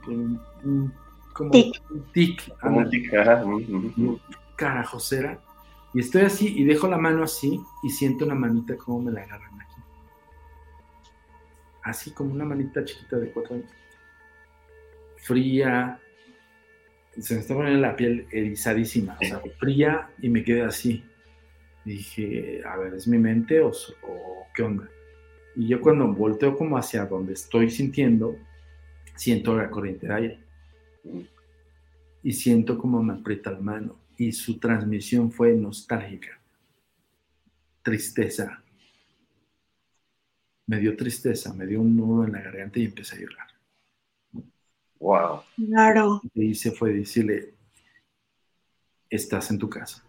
tic. Carajosera. Y estoy así y dejo la mano así y siento una manita como me la agarran aquí. Así como una manita chiquita de 4 años. Fría. Se me está poniendo la piel erizadísima. O sea, fría, y me quedé así. Dije, a ver, ¿es mi mente o qué onda? Y yo cuando volteo como hacia donde estoy sintiendo, siento la corriente de aire. Y siento como me aprieta la mano. Y su transmisión fue nostálgica. Tristeza. Me dio tristeza, me dio un nudo en la garganta y empecé a llorar. Wow. Claro. Lo que hice fue decirle, estás en tu casa.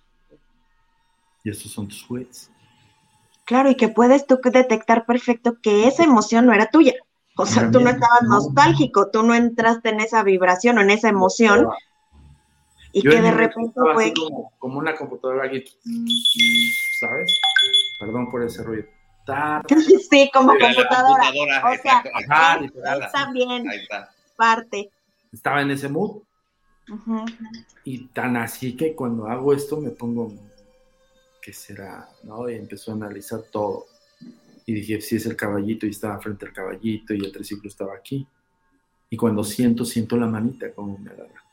Y estos son tus juguetes. Claro, y que puedes tú detectar perfecto que esa emoción no era tuya. O sea, tú no estabas nostálgico, tú no entraste en esa vibración o en esa emoción. Y que de repente fue como una computadora aquí, ¿sabes? Perdón por ese ruido. Sí, como computadora. O sea, ajá, también ahí está. parte. Estaba en ese mood. Uh-huh. Y tan así que cuando hago esto me pongo, ¿qué será? ¿No? Y empezó a analizar todo. Y dije, sí, es el caballito, y estaba frente al caballito, y el triciclo estaba aquí. Y cuando siento la manita como me agarra.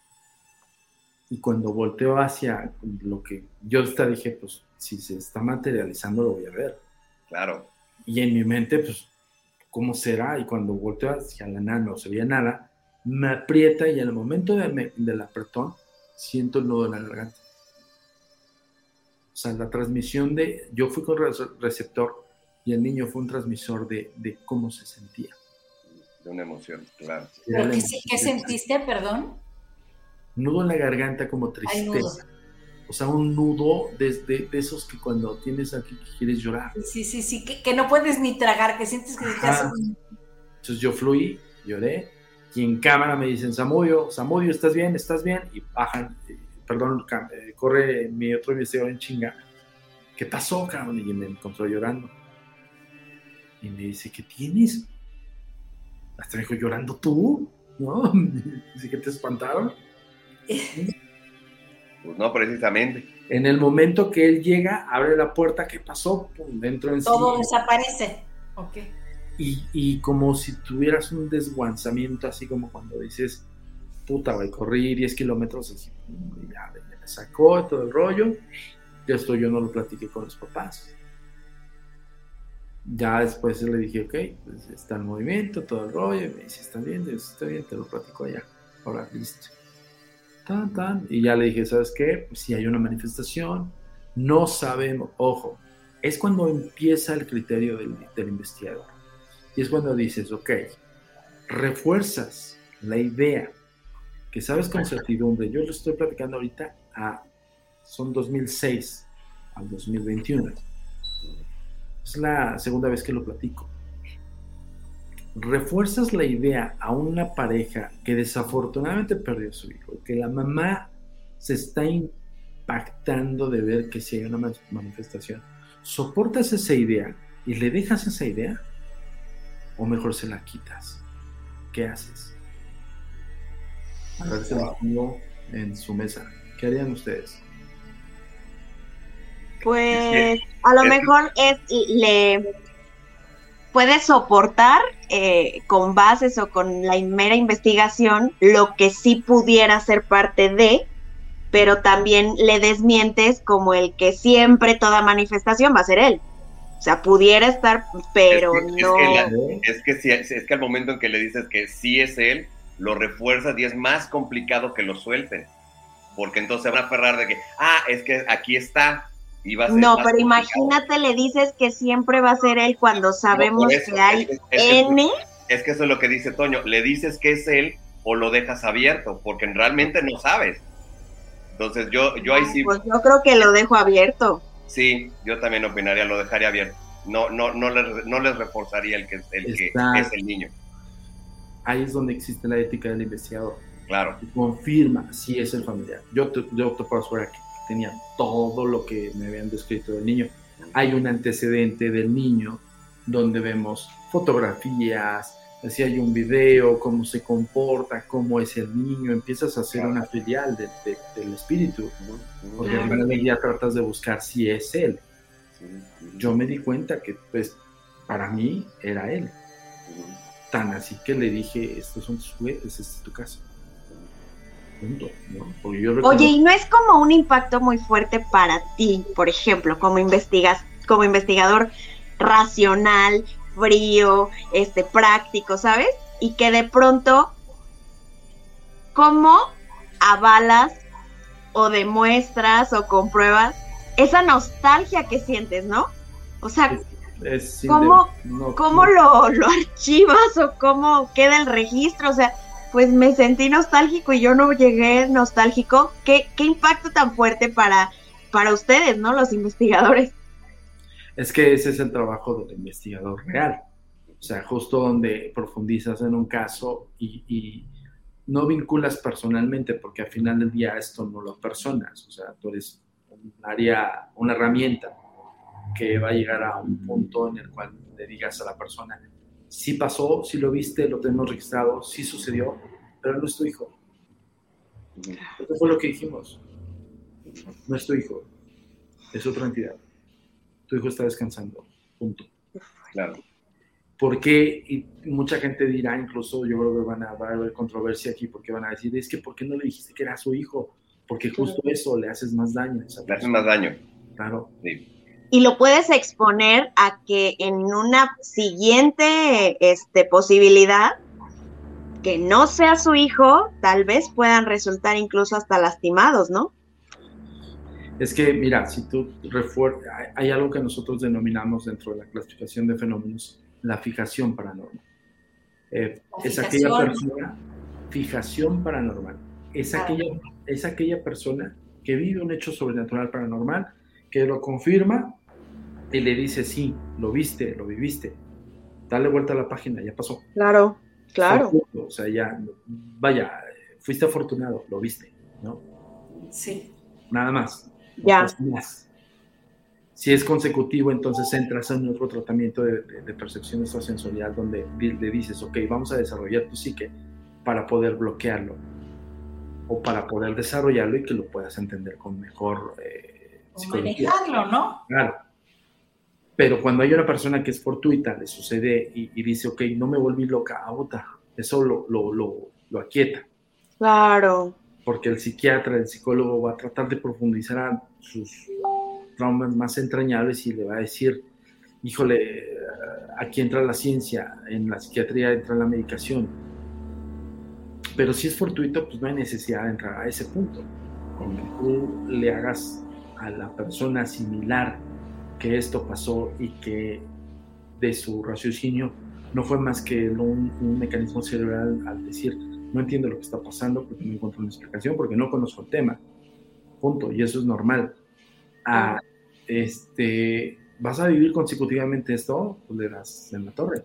Y cuando volteo hacia lo que yo dije, pues, si se está materializando, lo voy a ver. Claro. Y en mi mente, pues, ¿cómo será? Y cuando volteo hacia la nada, no se veía nada, me aprieta, y en el momento del apretón, siento el nudo en la garganta. O sea, la transmisión yo fui con receptor, y el niño fue un transmisor de cómo se sentía. De una emoción, claro. ¿Qué sentiste, perdón? Nudo en la garganta como tristeza. O sea, un nudo de esos que cuando tienes aquí que quieres llorar. Sí, que no puedes ni tragar, que sientes que se te hace... Entonces yo fluí, lloré, y en cámara me dicen, Samudio, ¿estás bien? Y bajan, corre mi otro investigador en chinga. ¿Qué pasó, cabrón? Y me encontró llorando. Y me dice, ¿qué tienes? ¿Hasta me dijo, llorando tú? ¿No? Dice, ¿que te espantaron? Pues no, precisamente. En el momento que él llega, abre la puerta, ¿qué pasó? Pum, dentro en todo sí. desaparece. Ok. Y como si tuvieras un desguanzamiento, así como cuando dices, puta, voy a correr 10 kilómetros, así, y ya me sacó todo el rollo. Y esto yo no lo platiqué con los papás. Ya después le dije, ok, pues está el movimiento, todo el rollo, y me dice, está bien, te lo platico allá. Ahora, listo. Y ya le dije, ¿sabes qué? Pues si hay una manifestación, no sabemos, ojo, es cuando empieza el criterio del investigador. Y es cuando dices, ok, refuerzas la idea que sabes con certidumbre. Yo lo estoy platicando ahorita son 2006 al 2021. Es la segunda vez que lo platico. Refuerzas la idea a una pareja que desafortunadamente perdió a su hijo, que la mamá se está impactando de ver que si hay una manifestación. ¿Soportas esa idea y le dejas esa idea? ¿O mejor se la quitas? ¿Qué haces? A ver, se lo pongo en su mesa. ¿Qué harían ustedes? Pues a lo mejor le puedes soportar con bases o con la mera investigación lo que sí pudiera ser parte de, pero también le desmientes como el que siempre toda manifestación va a ser él. O sea, pudiera estar, pero no. Es que al momento en que le dices que sí es él, lo refuerzas y es más complicado que lo suelten. Porque entonces se van a aferrar de que, es que aquí está. Y va a ser no, más pero complicado. Imagínate, le dices que siempre va a ser él cuando sabemos que hay N. Es que eso es lo que dice Toño. Le dices que es él o lo dejas abierto, porque realmente no sabes. Entonces yo ahí sí. Pues yo creo que lo dejo abierto. Sí, yo también opinaría, lo dejaría abierto. No les reforzaría el que es el niño. Ahí es donde existe la ética del investigador. Claro. Y confirma si es el familiar. Yo te puedo asegurar que tenía todo lo que me habían descrito del niño. Hay un antecedente del niño donde vemos fotografías, si hay un video, cómo se comporta, cómo es el niño, empiezas a hacer una filial del espíritu, porque al final del día tratas de buscar si es él. Yo me di cuenta que pues para mí era él, tan así que le dije, estos son tus juguetes, esta es tu casa. Punto, ¿no? Oye, ¿y no es como un impacto muy fuerte para ti, por ejemplo, como investigador racional, frío, práctico, ¿sabes? Y que de pronto, ¿cómo avalas o demuestras o compruebas esa nostalgia que sientes, ¿no? O sea, ¿cómo lo archivas o cómo queda el registro? O sea, pues me sentí nostálgico y yo no llegué nostálgico. ¿Qué impacto tan fuerte para ustedes, ¿no? Los investigadores. Es que ese es el trabajo del investigador real. O sea, justo donde profundizas en un caso y no vinculas personalmente, porque al final del día esto no lo personas. O sea, tú eres una herramienta que va a llegar a un punto en el cual le digas a la persona, sí pasó, sí lo viste, lo tenemos registrado, sí sucedió, pero no es tu hijo. Eso fue lo que dijimos. No es tu hijo, es otra entidad. Tu hijo está descansando, punto. Claro. Porque, y mucha gente dirá, incluso yo creo que va a haber controversia aquí, porque van a decir, es que ¿por qué no le dijiste que era su hijo? Porque justo eso, le haces más daño. Le haces más daño. Claro. Sí. Y lo puedes exponer a que en una siguiente posibilidad, que no sea su hijo, tal vez puedan resultar incluso hasta lastimados, ¿no? Es que, mira, si tú hay algo que nosotros denominamos dentro de la clasificación de fenómenos, la fijación paranormal. Es aquella persona, fijación paranormal, es aquella persona que vive un hecho sobrenatural paranormal, que lo confirma y le dice, sí, lo viste, lo viviste, dale vuelta a la página, ya pasó. Claro. O sea, ya, vaya, fuiste afortunado, lo viste, ¿no? Sí. Nada más. Ya. Más. Si es consecutivo, entonces entras en otro tratamiento de percepción extrasensorial donde le dices, ok, vamos a desarrollar tu psique para poder bloquearlo o para poder desarrollarlo y que lo puedas entender con mejor psicología. Manejarlo, ¿no? Claro. Pero cuando hay una persona que es fortuita, le sucede y dice, ok, no me volví loca, eso lo aquieta. Claro. Porque el psiquiatra, el psicólogo va a tratar de profundizar sus traumas más entrañables y le va a decir, híjole, aquí entra la ciencia, en la psiquiatría entra la medicación. Pero si es fortuito, pues no hay necesidad de entrar a ese punto. Con que tú le hagas a la persona asimilar que esto pasó y que de su raciocinio no fue más que un mecanismo cerebral al decir, no entiendo lo que está pasando porque no encuentro una explicación, porque no conozco el tema, punto, y eso es normal. ¿Vas a vivir consecutivamente esto? Pues le das en la torre.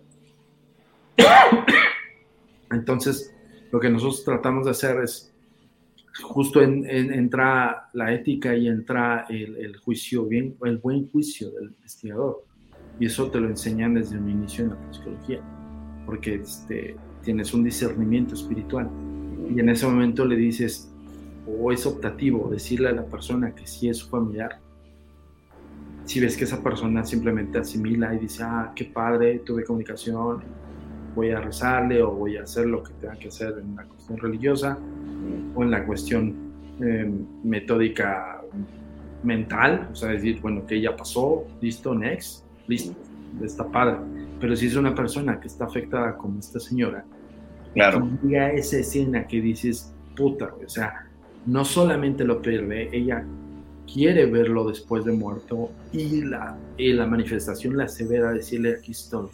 Entonces, lo que nosotros tratamos de hacer es, justo entra la ética y entra el juicio, el buen juicio del investigador. Y eso te lo enseñan desde un inicio en la psicología, porque tienes un discernimiento espiritual. Y en ese momento le dices, o es optativo decirle a la persona que sí es su familiar. Si ves que esa persona simplemente asimila y dice, qué padre, tuve comunicación, voy a rezarle o voy a hacer lo que tenga que hacer en la cuestión religiosa o en la cuestión metódica mental, o sea, decir, bueno, que ya pasó, listo, next, listo, está padre. Pero si es una persona que está afectada como esta señora, claro, que llega a esa escena que dices, puta, o sea, no solamente lo pierde, ella quiere verlo después de muerto y la manifestación la hace ver a decirle, aquí estoy.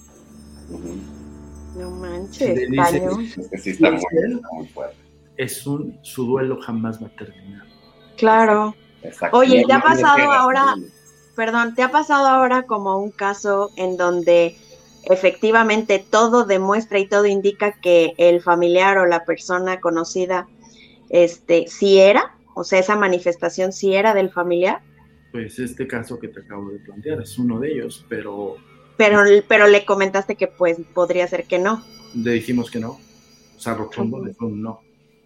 No manches, le dice, sí está muy fuerte. Su duelo jamás va a terminar. Claro. Exacto. Oye, ¿te ha pasado ahora, te ha pasado ahora como un caso en donde efectivamente todo demuestra y todo indica que el familiar o la persona conocida, sí era? O sea, esa manifestación sí era del familiar. Pues este caso que te acabo de plantear es uno de ellos, pero le comentaste que pues podría ser que no. Le dijimos que no, o sea, rotundo le fue un no.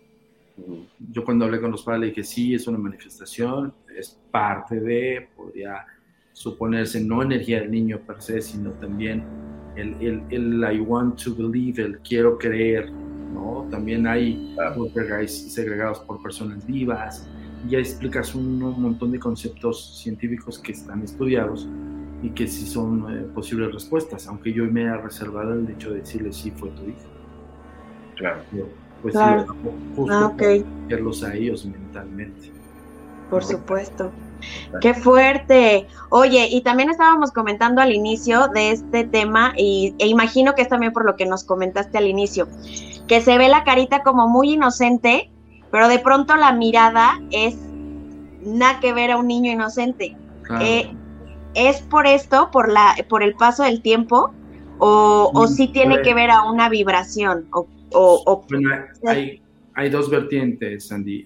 Yo cuando hablé con los padres le dije, sí, es una manifestación, es parte de, podría suponerse, no energía del niño per se, sino también el I want to believe, el quiero creer, ¿no? También hay poltergeists segregados por personas vivas, y ya explicas un montón de conceptos científicos que están estudiados y que sí son posibles respuestas, aunque yo me haya reservado el hecho de decirle sí fue tu hijo. Claro. Pues claro. Sí, justo para verlos a ellos mentalmente. Por supuesto. ¡Qué fuerte! Oye, y también estábamos comentando al inicio de este tema, e imagino que es también por lo que nos comentaste al inicio, que se ve la carita como muy inocente, pero de pronto la mirada es nada que ver a un niño inocente. Claro. ¿Es por esto, por el paso del tiempo, o sí tiene que ver a una vibración? Bueno, hay dos vertientes, Sandy.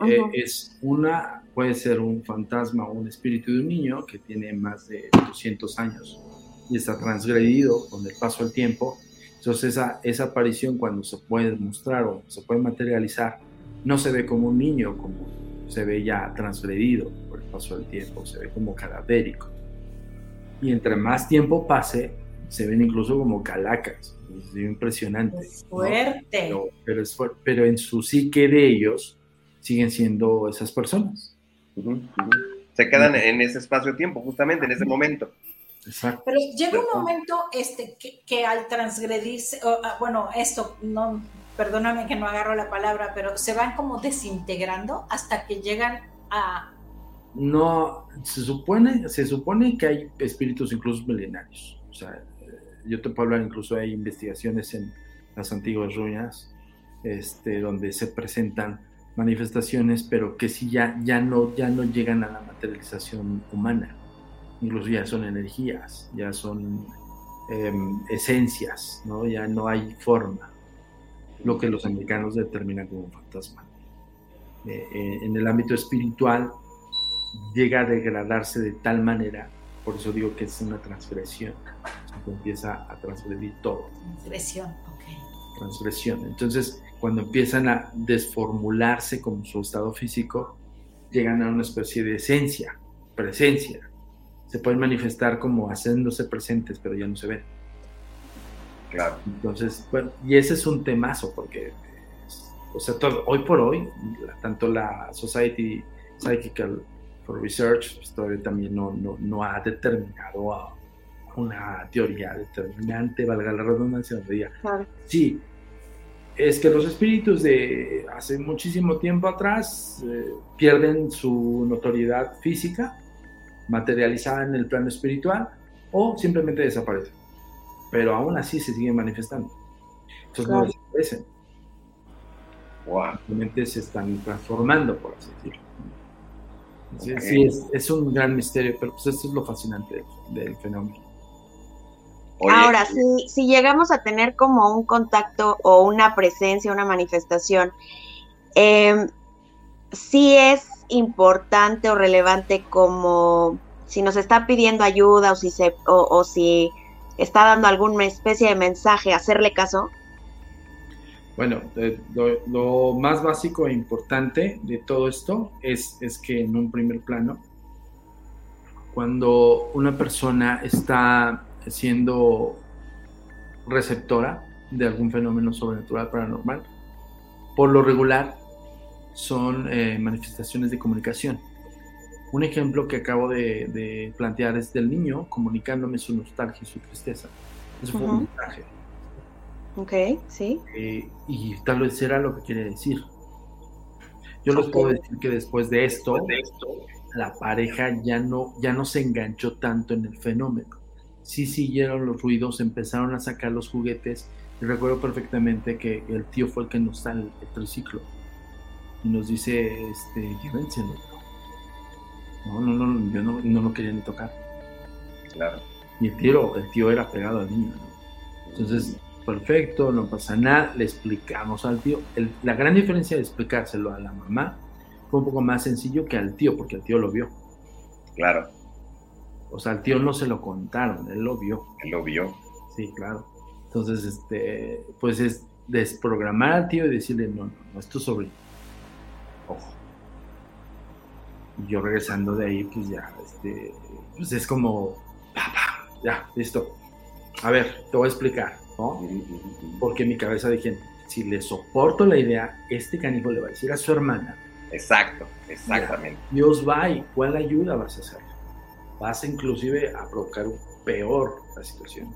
Puede ser un fantasma o un espíritu de un niño que tiene más de 200 años y está transgredido con el paso del tiempo. Entonces esa aparición, cuando se puede mostrar o se puede materializar, no se ve como un niño, como se ve ya transgredido por el paso del tiempo, se ve como cadavérico. Y entre más tiempo pase, se ven incluso como calacas. Es impresionante. Es fuerte. ¿No? Pero en su psique de ellos siguen siendo esas personas. Se quedan en ese espacio-tiempo, justamente en ese momento. Exacto. Pero llega un momento que al transgredirse, no, perdóname que no agarro la palabra, pero se van como desintegrando hasta que llegan a... No, se supone que hay espíritus incluso milenarios. O sea, yo te puedo hablar, incluso hay investigaciones en las antiguas ruinas, donde se presentan manifestaciones, pero que sí ya no llegan a la materialización humana. Incluso ya son energías, ya son esencias, ¿no? Ya no hay forma, lo que los americanos determinan como fantasma. En el ámbito espiritual llega a degradarse de tal manera, por eso digo que es una transgresión, se empieza a transgredir todo. Transgresión. Entonces, cuando empiezan a desformularse como su estado físico, llegan a una especie de esencia, presencia. Se pueden manifestar como haciéndose presentes, pero ya no se ven. Claro. Entonces, bueno, y ese es un temazo, porque, o sea, hoy por hoy, tanto la Society Psychical for Research, pues, todavía también no ha determinado una teoría determinante, valga la redundancia, claro. Sí, es que los espíritus de hace muchísimo tiempo atrás pierden su notoriedad física, materializada en el plano espiritual, o simplemente desaparecen. Pero aún así se siguen manifestando. Entonces claro. No desaparecen. Wow. Simplemente se están transformando, por así decirlo. Entonces, okay. Sí, es un gran misterio, pero pues esto es lo fascinante del fenómeno. Oye, ahora, si llegamos a tener como un contacto o una presencia, una manifestación, sí es importante o relevante como si nos está pidiendo ayuda o si está dando alguna especie de mensaje, hacerle caso. Bueno, lo más básico e importante de todo esto es que en un primer plano, cuando una persona está siendo receptora de algún fenómeno sobrenatural paranormal, por lo regular son manifestaciones de comunicación. Un ejemplo que acabo de plantear es del niño comunicándome su nostalgia y su tristeza. Eso fue un mensaje. Ok, sí. Y tal vez era lo que quiere decir. Yo les puedo decir que después de esto, la pareja ya no se enganchó tanto en el fenómeno. Sí siguieron los ruidos, empezaron a sacar los juguetes, y recuerdo perfectamente que el tío fue el que nos da el triciclo y nos dice, llévenselo. No, yo no lo quería ni tocar. Claro. Y el tío era pegado al niño, ¿no? Entonces, perfecto, no pasa nada, le explicamos al tío. La gran diferencia de explicárselo a la mamá fue un poco más sencillo que al tío, porque el tío lo vio. Claro. O sea, al tío no se lo contaron, él lo vio. Él lo vio. Sí, claro. Entonces, pues es desprogramar al tío y decirle, no, es tu sobrino. Ojo. Y yo regresando de ahí, pues ya, pues es como, ya, listo. A ver, te voy a explicar, ¿no? Porque en mi cabeza dije, si le soporto la idea, canijo le va a decir a su hermana. Exacto, exactamente. Ya, Dios va y ¿cuál ayuda vas a hacer? Vas inclusive a provocar peor la situación.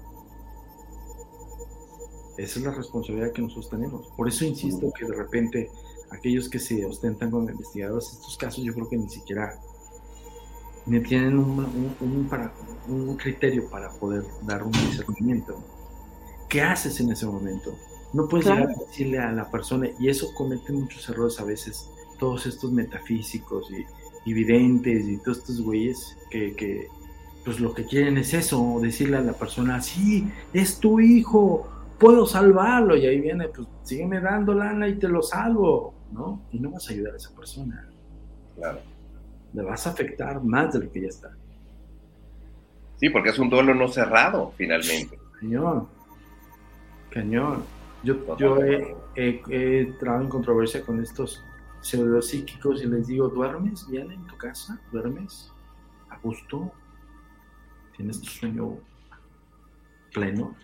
Esa es la responsabilidad que nosotros tenemos. Por eso insisto que de repente aquellos que se ostentan como investigadores, estos casos yo creo que ni siquiera tienen un criterio para poder dar un discernimiento. ¿Qué haces en ese momento? No puedes llegar a decirle a la persona, y eso comete muchos errores a veces, todos estos metafísicos y videntes y todos estos güeyes que pues lo que quieren es eso, decirle a la persona, sí, es tu hijo, puedo salvarlo, y ahí viene, pues sígueme dando lana y te lo salvo, ¿no? Y no vas a ayudar a esa persona. Claro. Le vas a afectar más de lo que ya está. Sí, porque es un duelo no cerrado, finalmente. Cañón. Yo he entrado en controversia con estos pseudopsíquicos y les digo, ¿duermes bien en tu casa? ¿Duermes a gusto? ¿Tienes tu sueño pleno?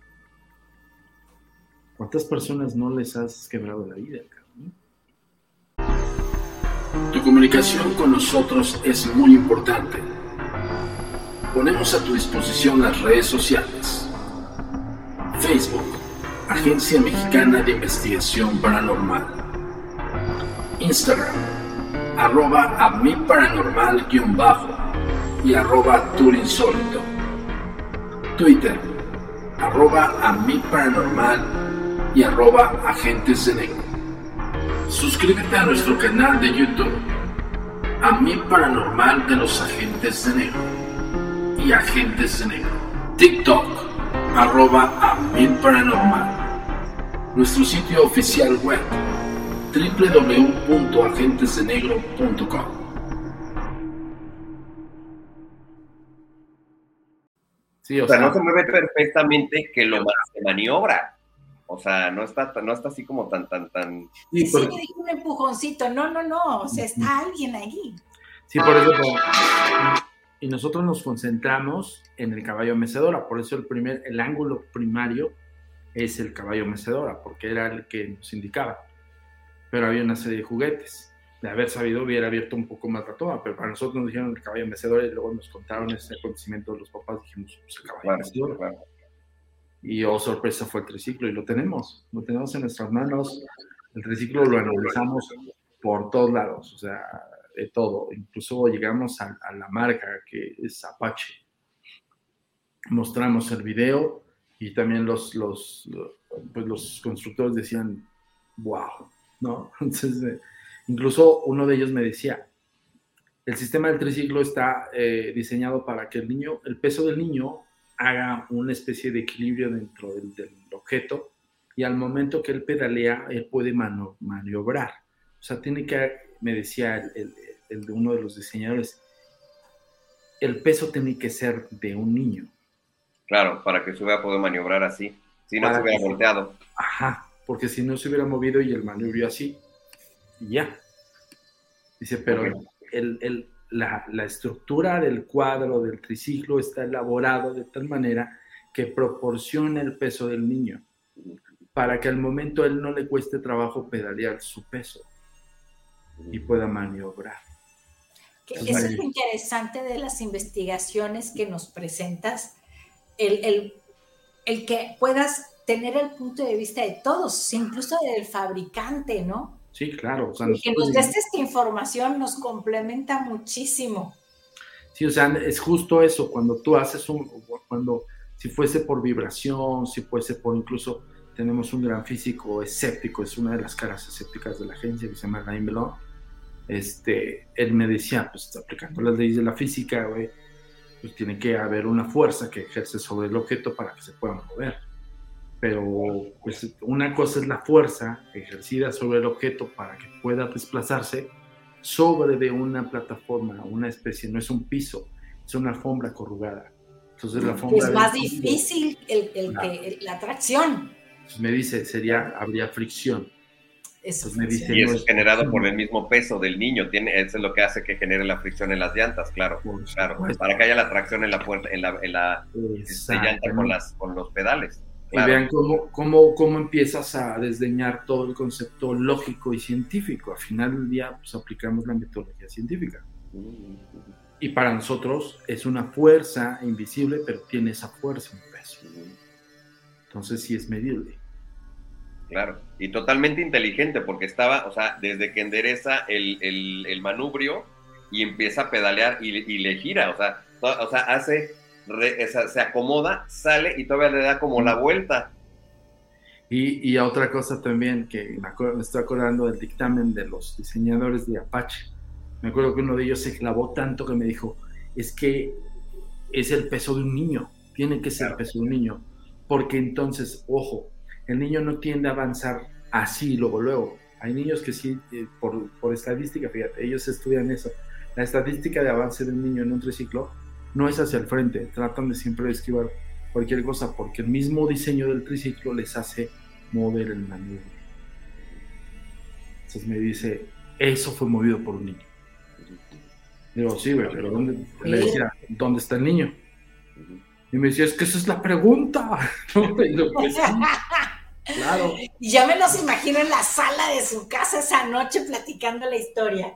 ¿Cuántas personas no les has quebrado la vida, cabrón? Tu comunicación con nosotros es muy importante. Ponemos a tu disposición las redes sociales. Facebook, Agencia Mexicana de Investigación Paranormal. Instagram, @amiparanormal_ y @turinsólito. Twitter, @amiparanormal y @agentesdenegro. Suscríbete a nuestro canal de YouTube, Amil Paranormal de los Agentes de Negro y Agentes de Negro. TikTok, @Amil Paranormal. Nuestro sitio oficial web, www.agentesdenegro.com. Sí, o sea, no se mueve perfectamente que lo se maniobra. O sea, no está así como tan. Sí, me dijo un empujoncito. No. O sea, está alguien ahí. Sí, por eso. Y nosotros nos concentramos en el caballo mecedora. Por eso el ángulo primario es el caballo mecedora, porque era el que nos indicaba. Pero había una serie de juguetes. De haber sabido, hubiera abierto un poco más la toma, pero para nosotros nos dijeron el caballo mecedora y luego nos contaron ese acontecimiento de los papás. Dijimos, pues el caballo mecedora. Claro. Y sorpresa, fue el triciclo y lo tenemos en nuestras manos. El triciclo lo analizamos por todos lados, o sea, de todo. Incluso llegamos a la marca que es Apache. Mostramos el video y también los constructores decían, wow, ¿no? Entonces, incluso uno de ellos me decía, el sistema del triciclo está diseñado para que el peso del niño haga una especie de equilibrio dentro del objeto y al momento que él pedalea, él puede maniobrar. O sea, me decía el de uno de los diseñadores, el peso tiene que ser de un niño. Claro, para que se hubiera podido maniobrar así, si no se hubiera volteado. Ajá, porque si no se hubiera movido y el maniobro así, y ya. Dice, pero okay. La estructura del cuadro del triciclo está elaborado de tal manera que proporciona el peso del niño para que al momento a él no le cueste trabajo pedalear su peso y pueda maniobrar. Eso es lo interesante de las investigaciones que nos presentas, el que puedas tener el punto de vista de todos, incluso del fabricante, ¿no? Sí, claro. O sea, que nos des esta información nos complementa muchísimo. Sí, o sea, es justo eso, cuando tú haces si fuese por vibración, si fuese por incluso, tenemos un gran físico escéptico, es una de las caras escépticas de la agencia que se llama Alain Belon. Él me decía, pues aplicando las leyes de la física, güey, pues tiene que haber una fuerza que ejerce sobre el objeto para que se pueda mover. Pero pues una cosa es la fuerza ejercida sobre el objeto para que pueda desplazarse sobre de una plataforma, una especie, no es un piso, es una alfombra corrugada. Entonces la alfombra es más difícil la tracción. Entonces me dice, habría fricción. Eso me dice, y eso es generado por el mismo peso del niño, eso es lo que hace que genere la fricción en las llantas, claro, para que haya la tracción en la puerta, en la llanta con los pedales. Claro. Y vean cómo empiezas a desdeñar todo el concepto lógico y científico. Al final del día, pues aplicamos la metodología científica. Y para nosotros es una fuerza invisible, pero tiene esa fuerza en peso. Entonces sí es medible. Claro, y totalmente inteligente, porque estaba, o sea, desde que endereza el manubrio y empieza a pedalear y le gira, o sea hace... se acomoda, sale y todavía le da como la vuelta. Y a otra cosa también que me estoy acordando del dictamen de los diseñadores de Apache. Me acuerdo que uno de ellos se clavó tanto que me dijo, es que es el peso de un niño, tiene que ser el peso de un niño, porque entonces, ojo, el niño no tiende a avanzar así luego. Hay niños que sí, por estadística, fíjate, ellos estudian eso, la estadística de avance de un niño en un triciclo no es hacia el frente, tratan de siempre esquivar cualquier cosa, porque el mismo diseño del triciclo les hace mover el maniobro. Entonces me dice, eso fue movido por un niño. Digo, sí, güey, pero le decía, ¿dónde está el niño? Y me decía, es que esa es la pregunta. ¿No? Y digo, pues, sí, claro. Y ya me los imagino en la sala de su casa esa noche platicando la historia.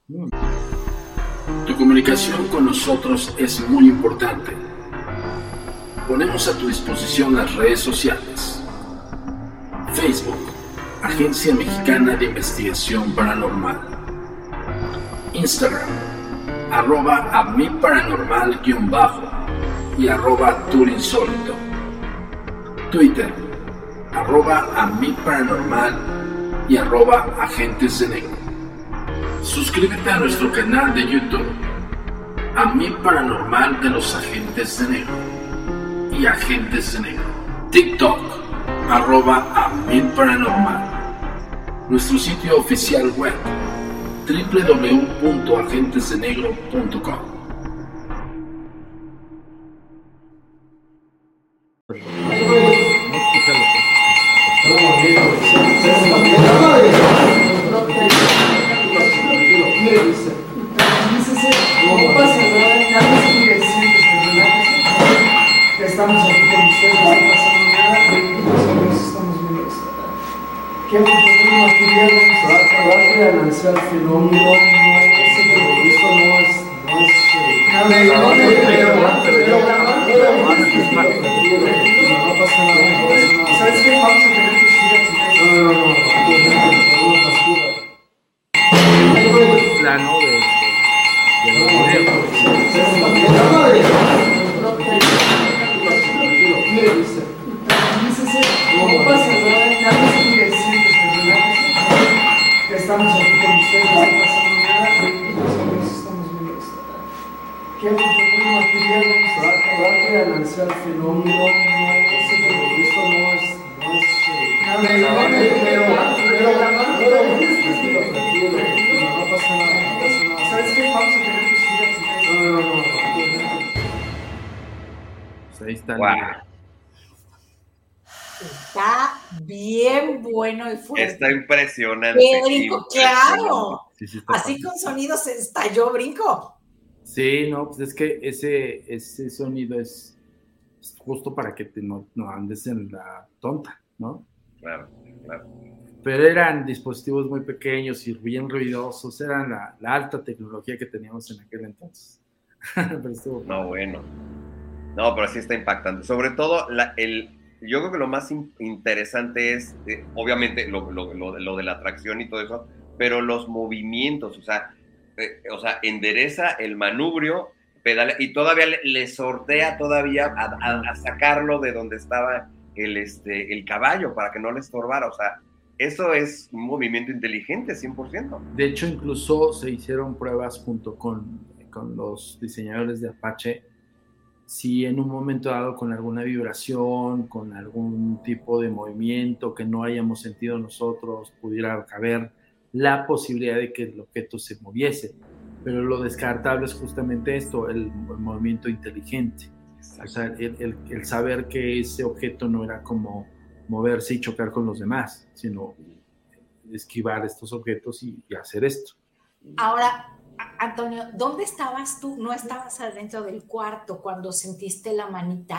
Tu comunicación con nosotros es muy importante. Ponemos a tu disposición las redes sociales. Facebook, Agencia Mexicana de Investigación Paranormal. Instagram, @amiparanormal_ y @tourinsólito. Twitter, @amiparanormal_ y @agentesdenegro. Suscríbete a nuestro canal de YouTube, Amil Paranormal de los Agentes de Negro y Agentes de Negro. TikTok, @Amil Paranormal. Nuestro sitio oficial web, www.agentesdenegro.com. Estamos aquí con ustedes, no está pasando nada, estamos viendo esto. ¿Qué material vamos a tratar de analizar el fenómeno? Esto no es no pasa nada. ¿Sabes qué? Vamos a tener que subir plano de estamos aquí con ustedes, no está pasando nada, estamos viendo esto. ¿Qué material vamos a tratar de analizar el fenómeno? Esto no es no pasa nada. ¿Sabes qué? Vamos a tener que subir. Ahí está. Wow. Está bien bueno y fuerte. Está impresionante. Brinco, claro. Sí, está así con sonido se estalló brinco. Sí, no, pues es que ese sonido es justo para que no andes en la tonta, ¿no? Claro. Pero eran dispositivos muy pequeños y bien ruidosos, eran la alta tecnología que teníamos en aquel entonces. No, bueno. No, pero sí está impactante. Sobre todo, yo creo que lo más interesante es, obviamente, lo de la tracción y todo eso, pero los movimientos, o sea, endereza el manubrio, pedalea, y todavía le sortea todavía a sacarlo de donde estaba el caballo para que no le estorbara. O sea, eso es un movimiento inteligente, 100%. De hecho, incluso se hicieron pruebas junto con los diseñadores de Apache, si en un momento dado con alguna vibración, con algún tipo de movimiento que no hayamos sentido nosotros, pudiera haber la posibilidad de que el objeto se moviese. Pero lo descartable es justamente esto, el movimiento inteligente. Exacto. O sea, el saber que ese objeto no era como moverse y chocar con los demás, sino esquivar estos objetos y hacer esto. Ahora, Antonio, ¿dónde estabas tú? ¿No estabas adentro del cuarto cuando sentiste la manita?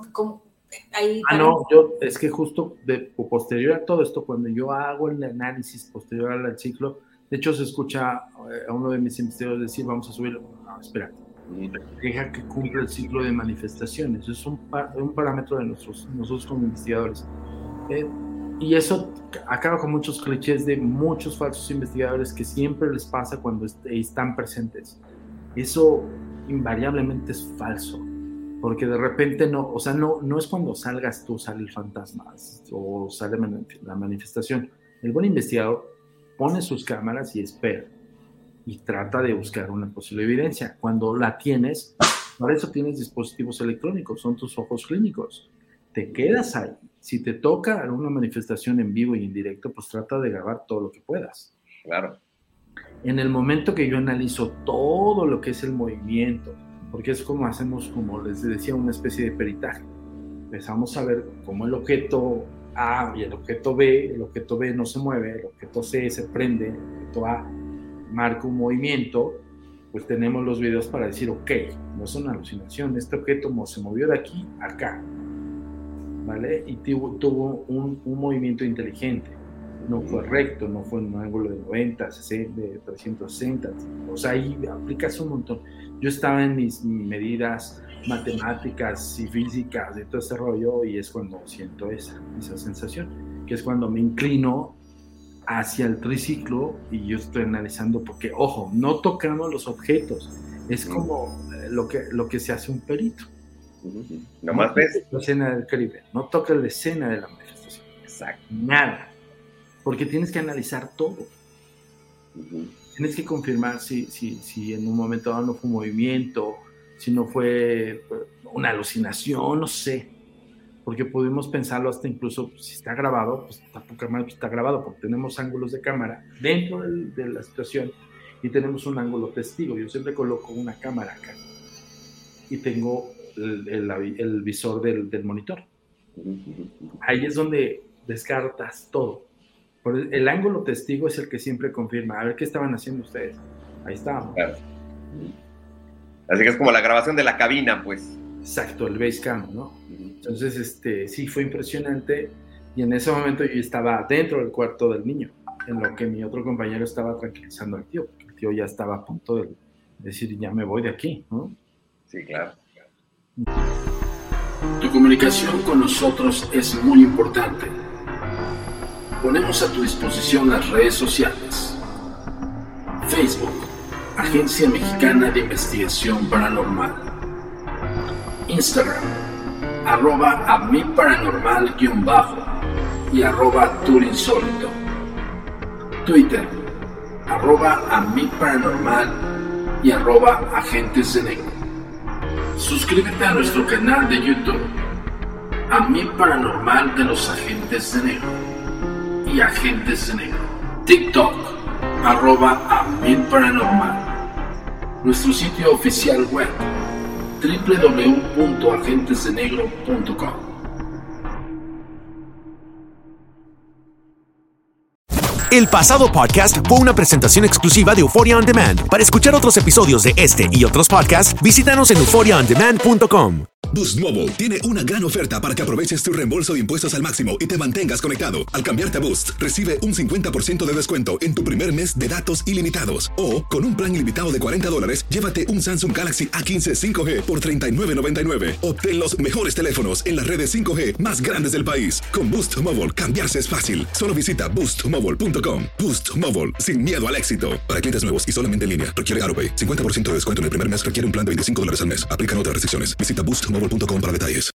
No, es que justo posterior a todo esto, cuando yo hago el análisis posterior al ciclo, de hecho se escucha a uno de mis investigadores decir, vamos a subirlo. No, espera, deja que cumpla el ciclo de manifestaciones. Es un parámetro de nosotros como investigadores. Y eso acaba con muchos clichés de muchos falsos investigadores que siempre les pasa cuando están presentes. Eso invariablemente es falso, porque de repente no es cuando salgas tú, sale el fantasma o sale la manifestación. El buen investigador pone sus cámaras y espera y trata de buscar una posible evidencia. Cuando la tienes, para eso tienes dispositivos electrónicos, son tus ojos clínicos. Te quedas ahí. Si te toca alguna manifestación en vivo y en directo, pues trata de grabar todo lo que puedas. Claro. En el momento que yo analizo todo lo que es el movimiento, porque es como hacemos, como les decía, una especie de peritaje. Empezamos a ver cómo el objeto A y el objeto B no se mueve, el objeto C se prende, el objeto A marca un movimiento, pues tenemos los videos para decir, ok, no es una alucinación, este objeto se movió de aquí a acá, ¿vale? Y tuvo un movimiento inteligente, no fue recto, no fue en un ángulo de 90, 60, de 360, o sea, ahí aplicas un montón. Yo estaba en mis medidas matemáticas y físicas de todo ese rollo y es cuando siento esa sensación, que es cuando me inclino hacia el triciclo y yo estoy analizando, porque, ojo, no tocamos los objetos, es como lo que se hace un perito. Nomás ves la escena del crimen, no toca la escena de la manifestación. Exacto. Nada. porque tienes que analizar todo. Tienes que confirmar si en un momento dado no fue un movimiento, si no fue una alucinación, no sé. Porque pudimos pensarlo hasta incluso, si está grabado, pues tampoco está grabado, porque tenemos ángulos de cámara dentro de la situación y tenemos un ángulo testigo. Yo siempre coloco una cámara acá y tengo el visor del monitor. Ahí es donde descartas todo. El ángulo testigo es el que siempre confirma. A ver, ¿qué estaban haciendo ustedes? Ahí estábamos. Claro. Así que es como la grabación de la cabina, pues. Exacto, el Basecam, ¿no? Entonces, sí, fue impresionante. Y en ese momento yo estaba dentro del cuarto del niño, en lo que mi otro compañero estaba tranquilizando al tío, porque el tío ya estaba a punto de decir, ya me voy de aquí, ¿no? Sí, claro. Tu comunicación con nosotros es muy importante. Ponemos a tu disposición las redes sociales. Facebook, Agencia Mexicana de Investigación Paranormal. Instagram, @amiparanormal_ y @turinsólito. Twitter, @amiparanormal y @agentes de negro. Suscríbete a nuestro canal de YouTube, A Mi Paranormal de los Agentes de Negro y Agentes de Negro. TikTok, @amiparanormal. Nuestro sitio oficial web, www.agentesdenegro.com. El pasado podcast fue una presentación exclusiva de Euphoria On Demand. Para escuchar otros episodios de este y otros podcasts, visítanos en euphoriaondemand.com. Boost Mobile tiene una gran oferta para que aproveches tu reembolso de impuestos al máximo y te mantengas conectado. Al cambiarte a Boost, recibe un 50% de descuento en tu primer mes de datos ilimitados. O, con un plan ilimitado de $40, llévate un Samsung Galaxy A15 5G por $39.99. Obtén los mejores teléfonos en las redes 5G más grandes del país. Con Boost Mobile, cambiarse es fácil. Solo visita boostmobile.com. Boost Mobile, sin miedo al éxito. Para clientes nuevos y solamente en línea, requiere AutoPay. 50% de descuento en el primer mes requiere un plan de $25 al mes. Aplican otras restricciones. Visita boostmobile.com para detalles.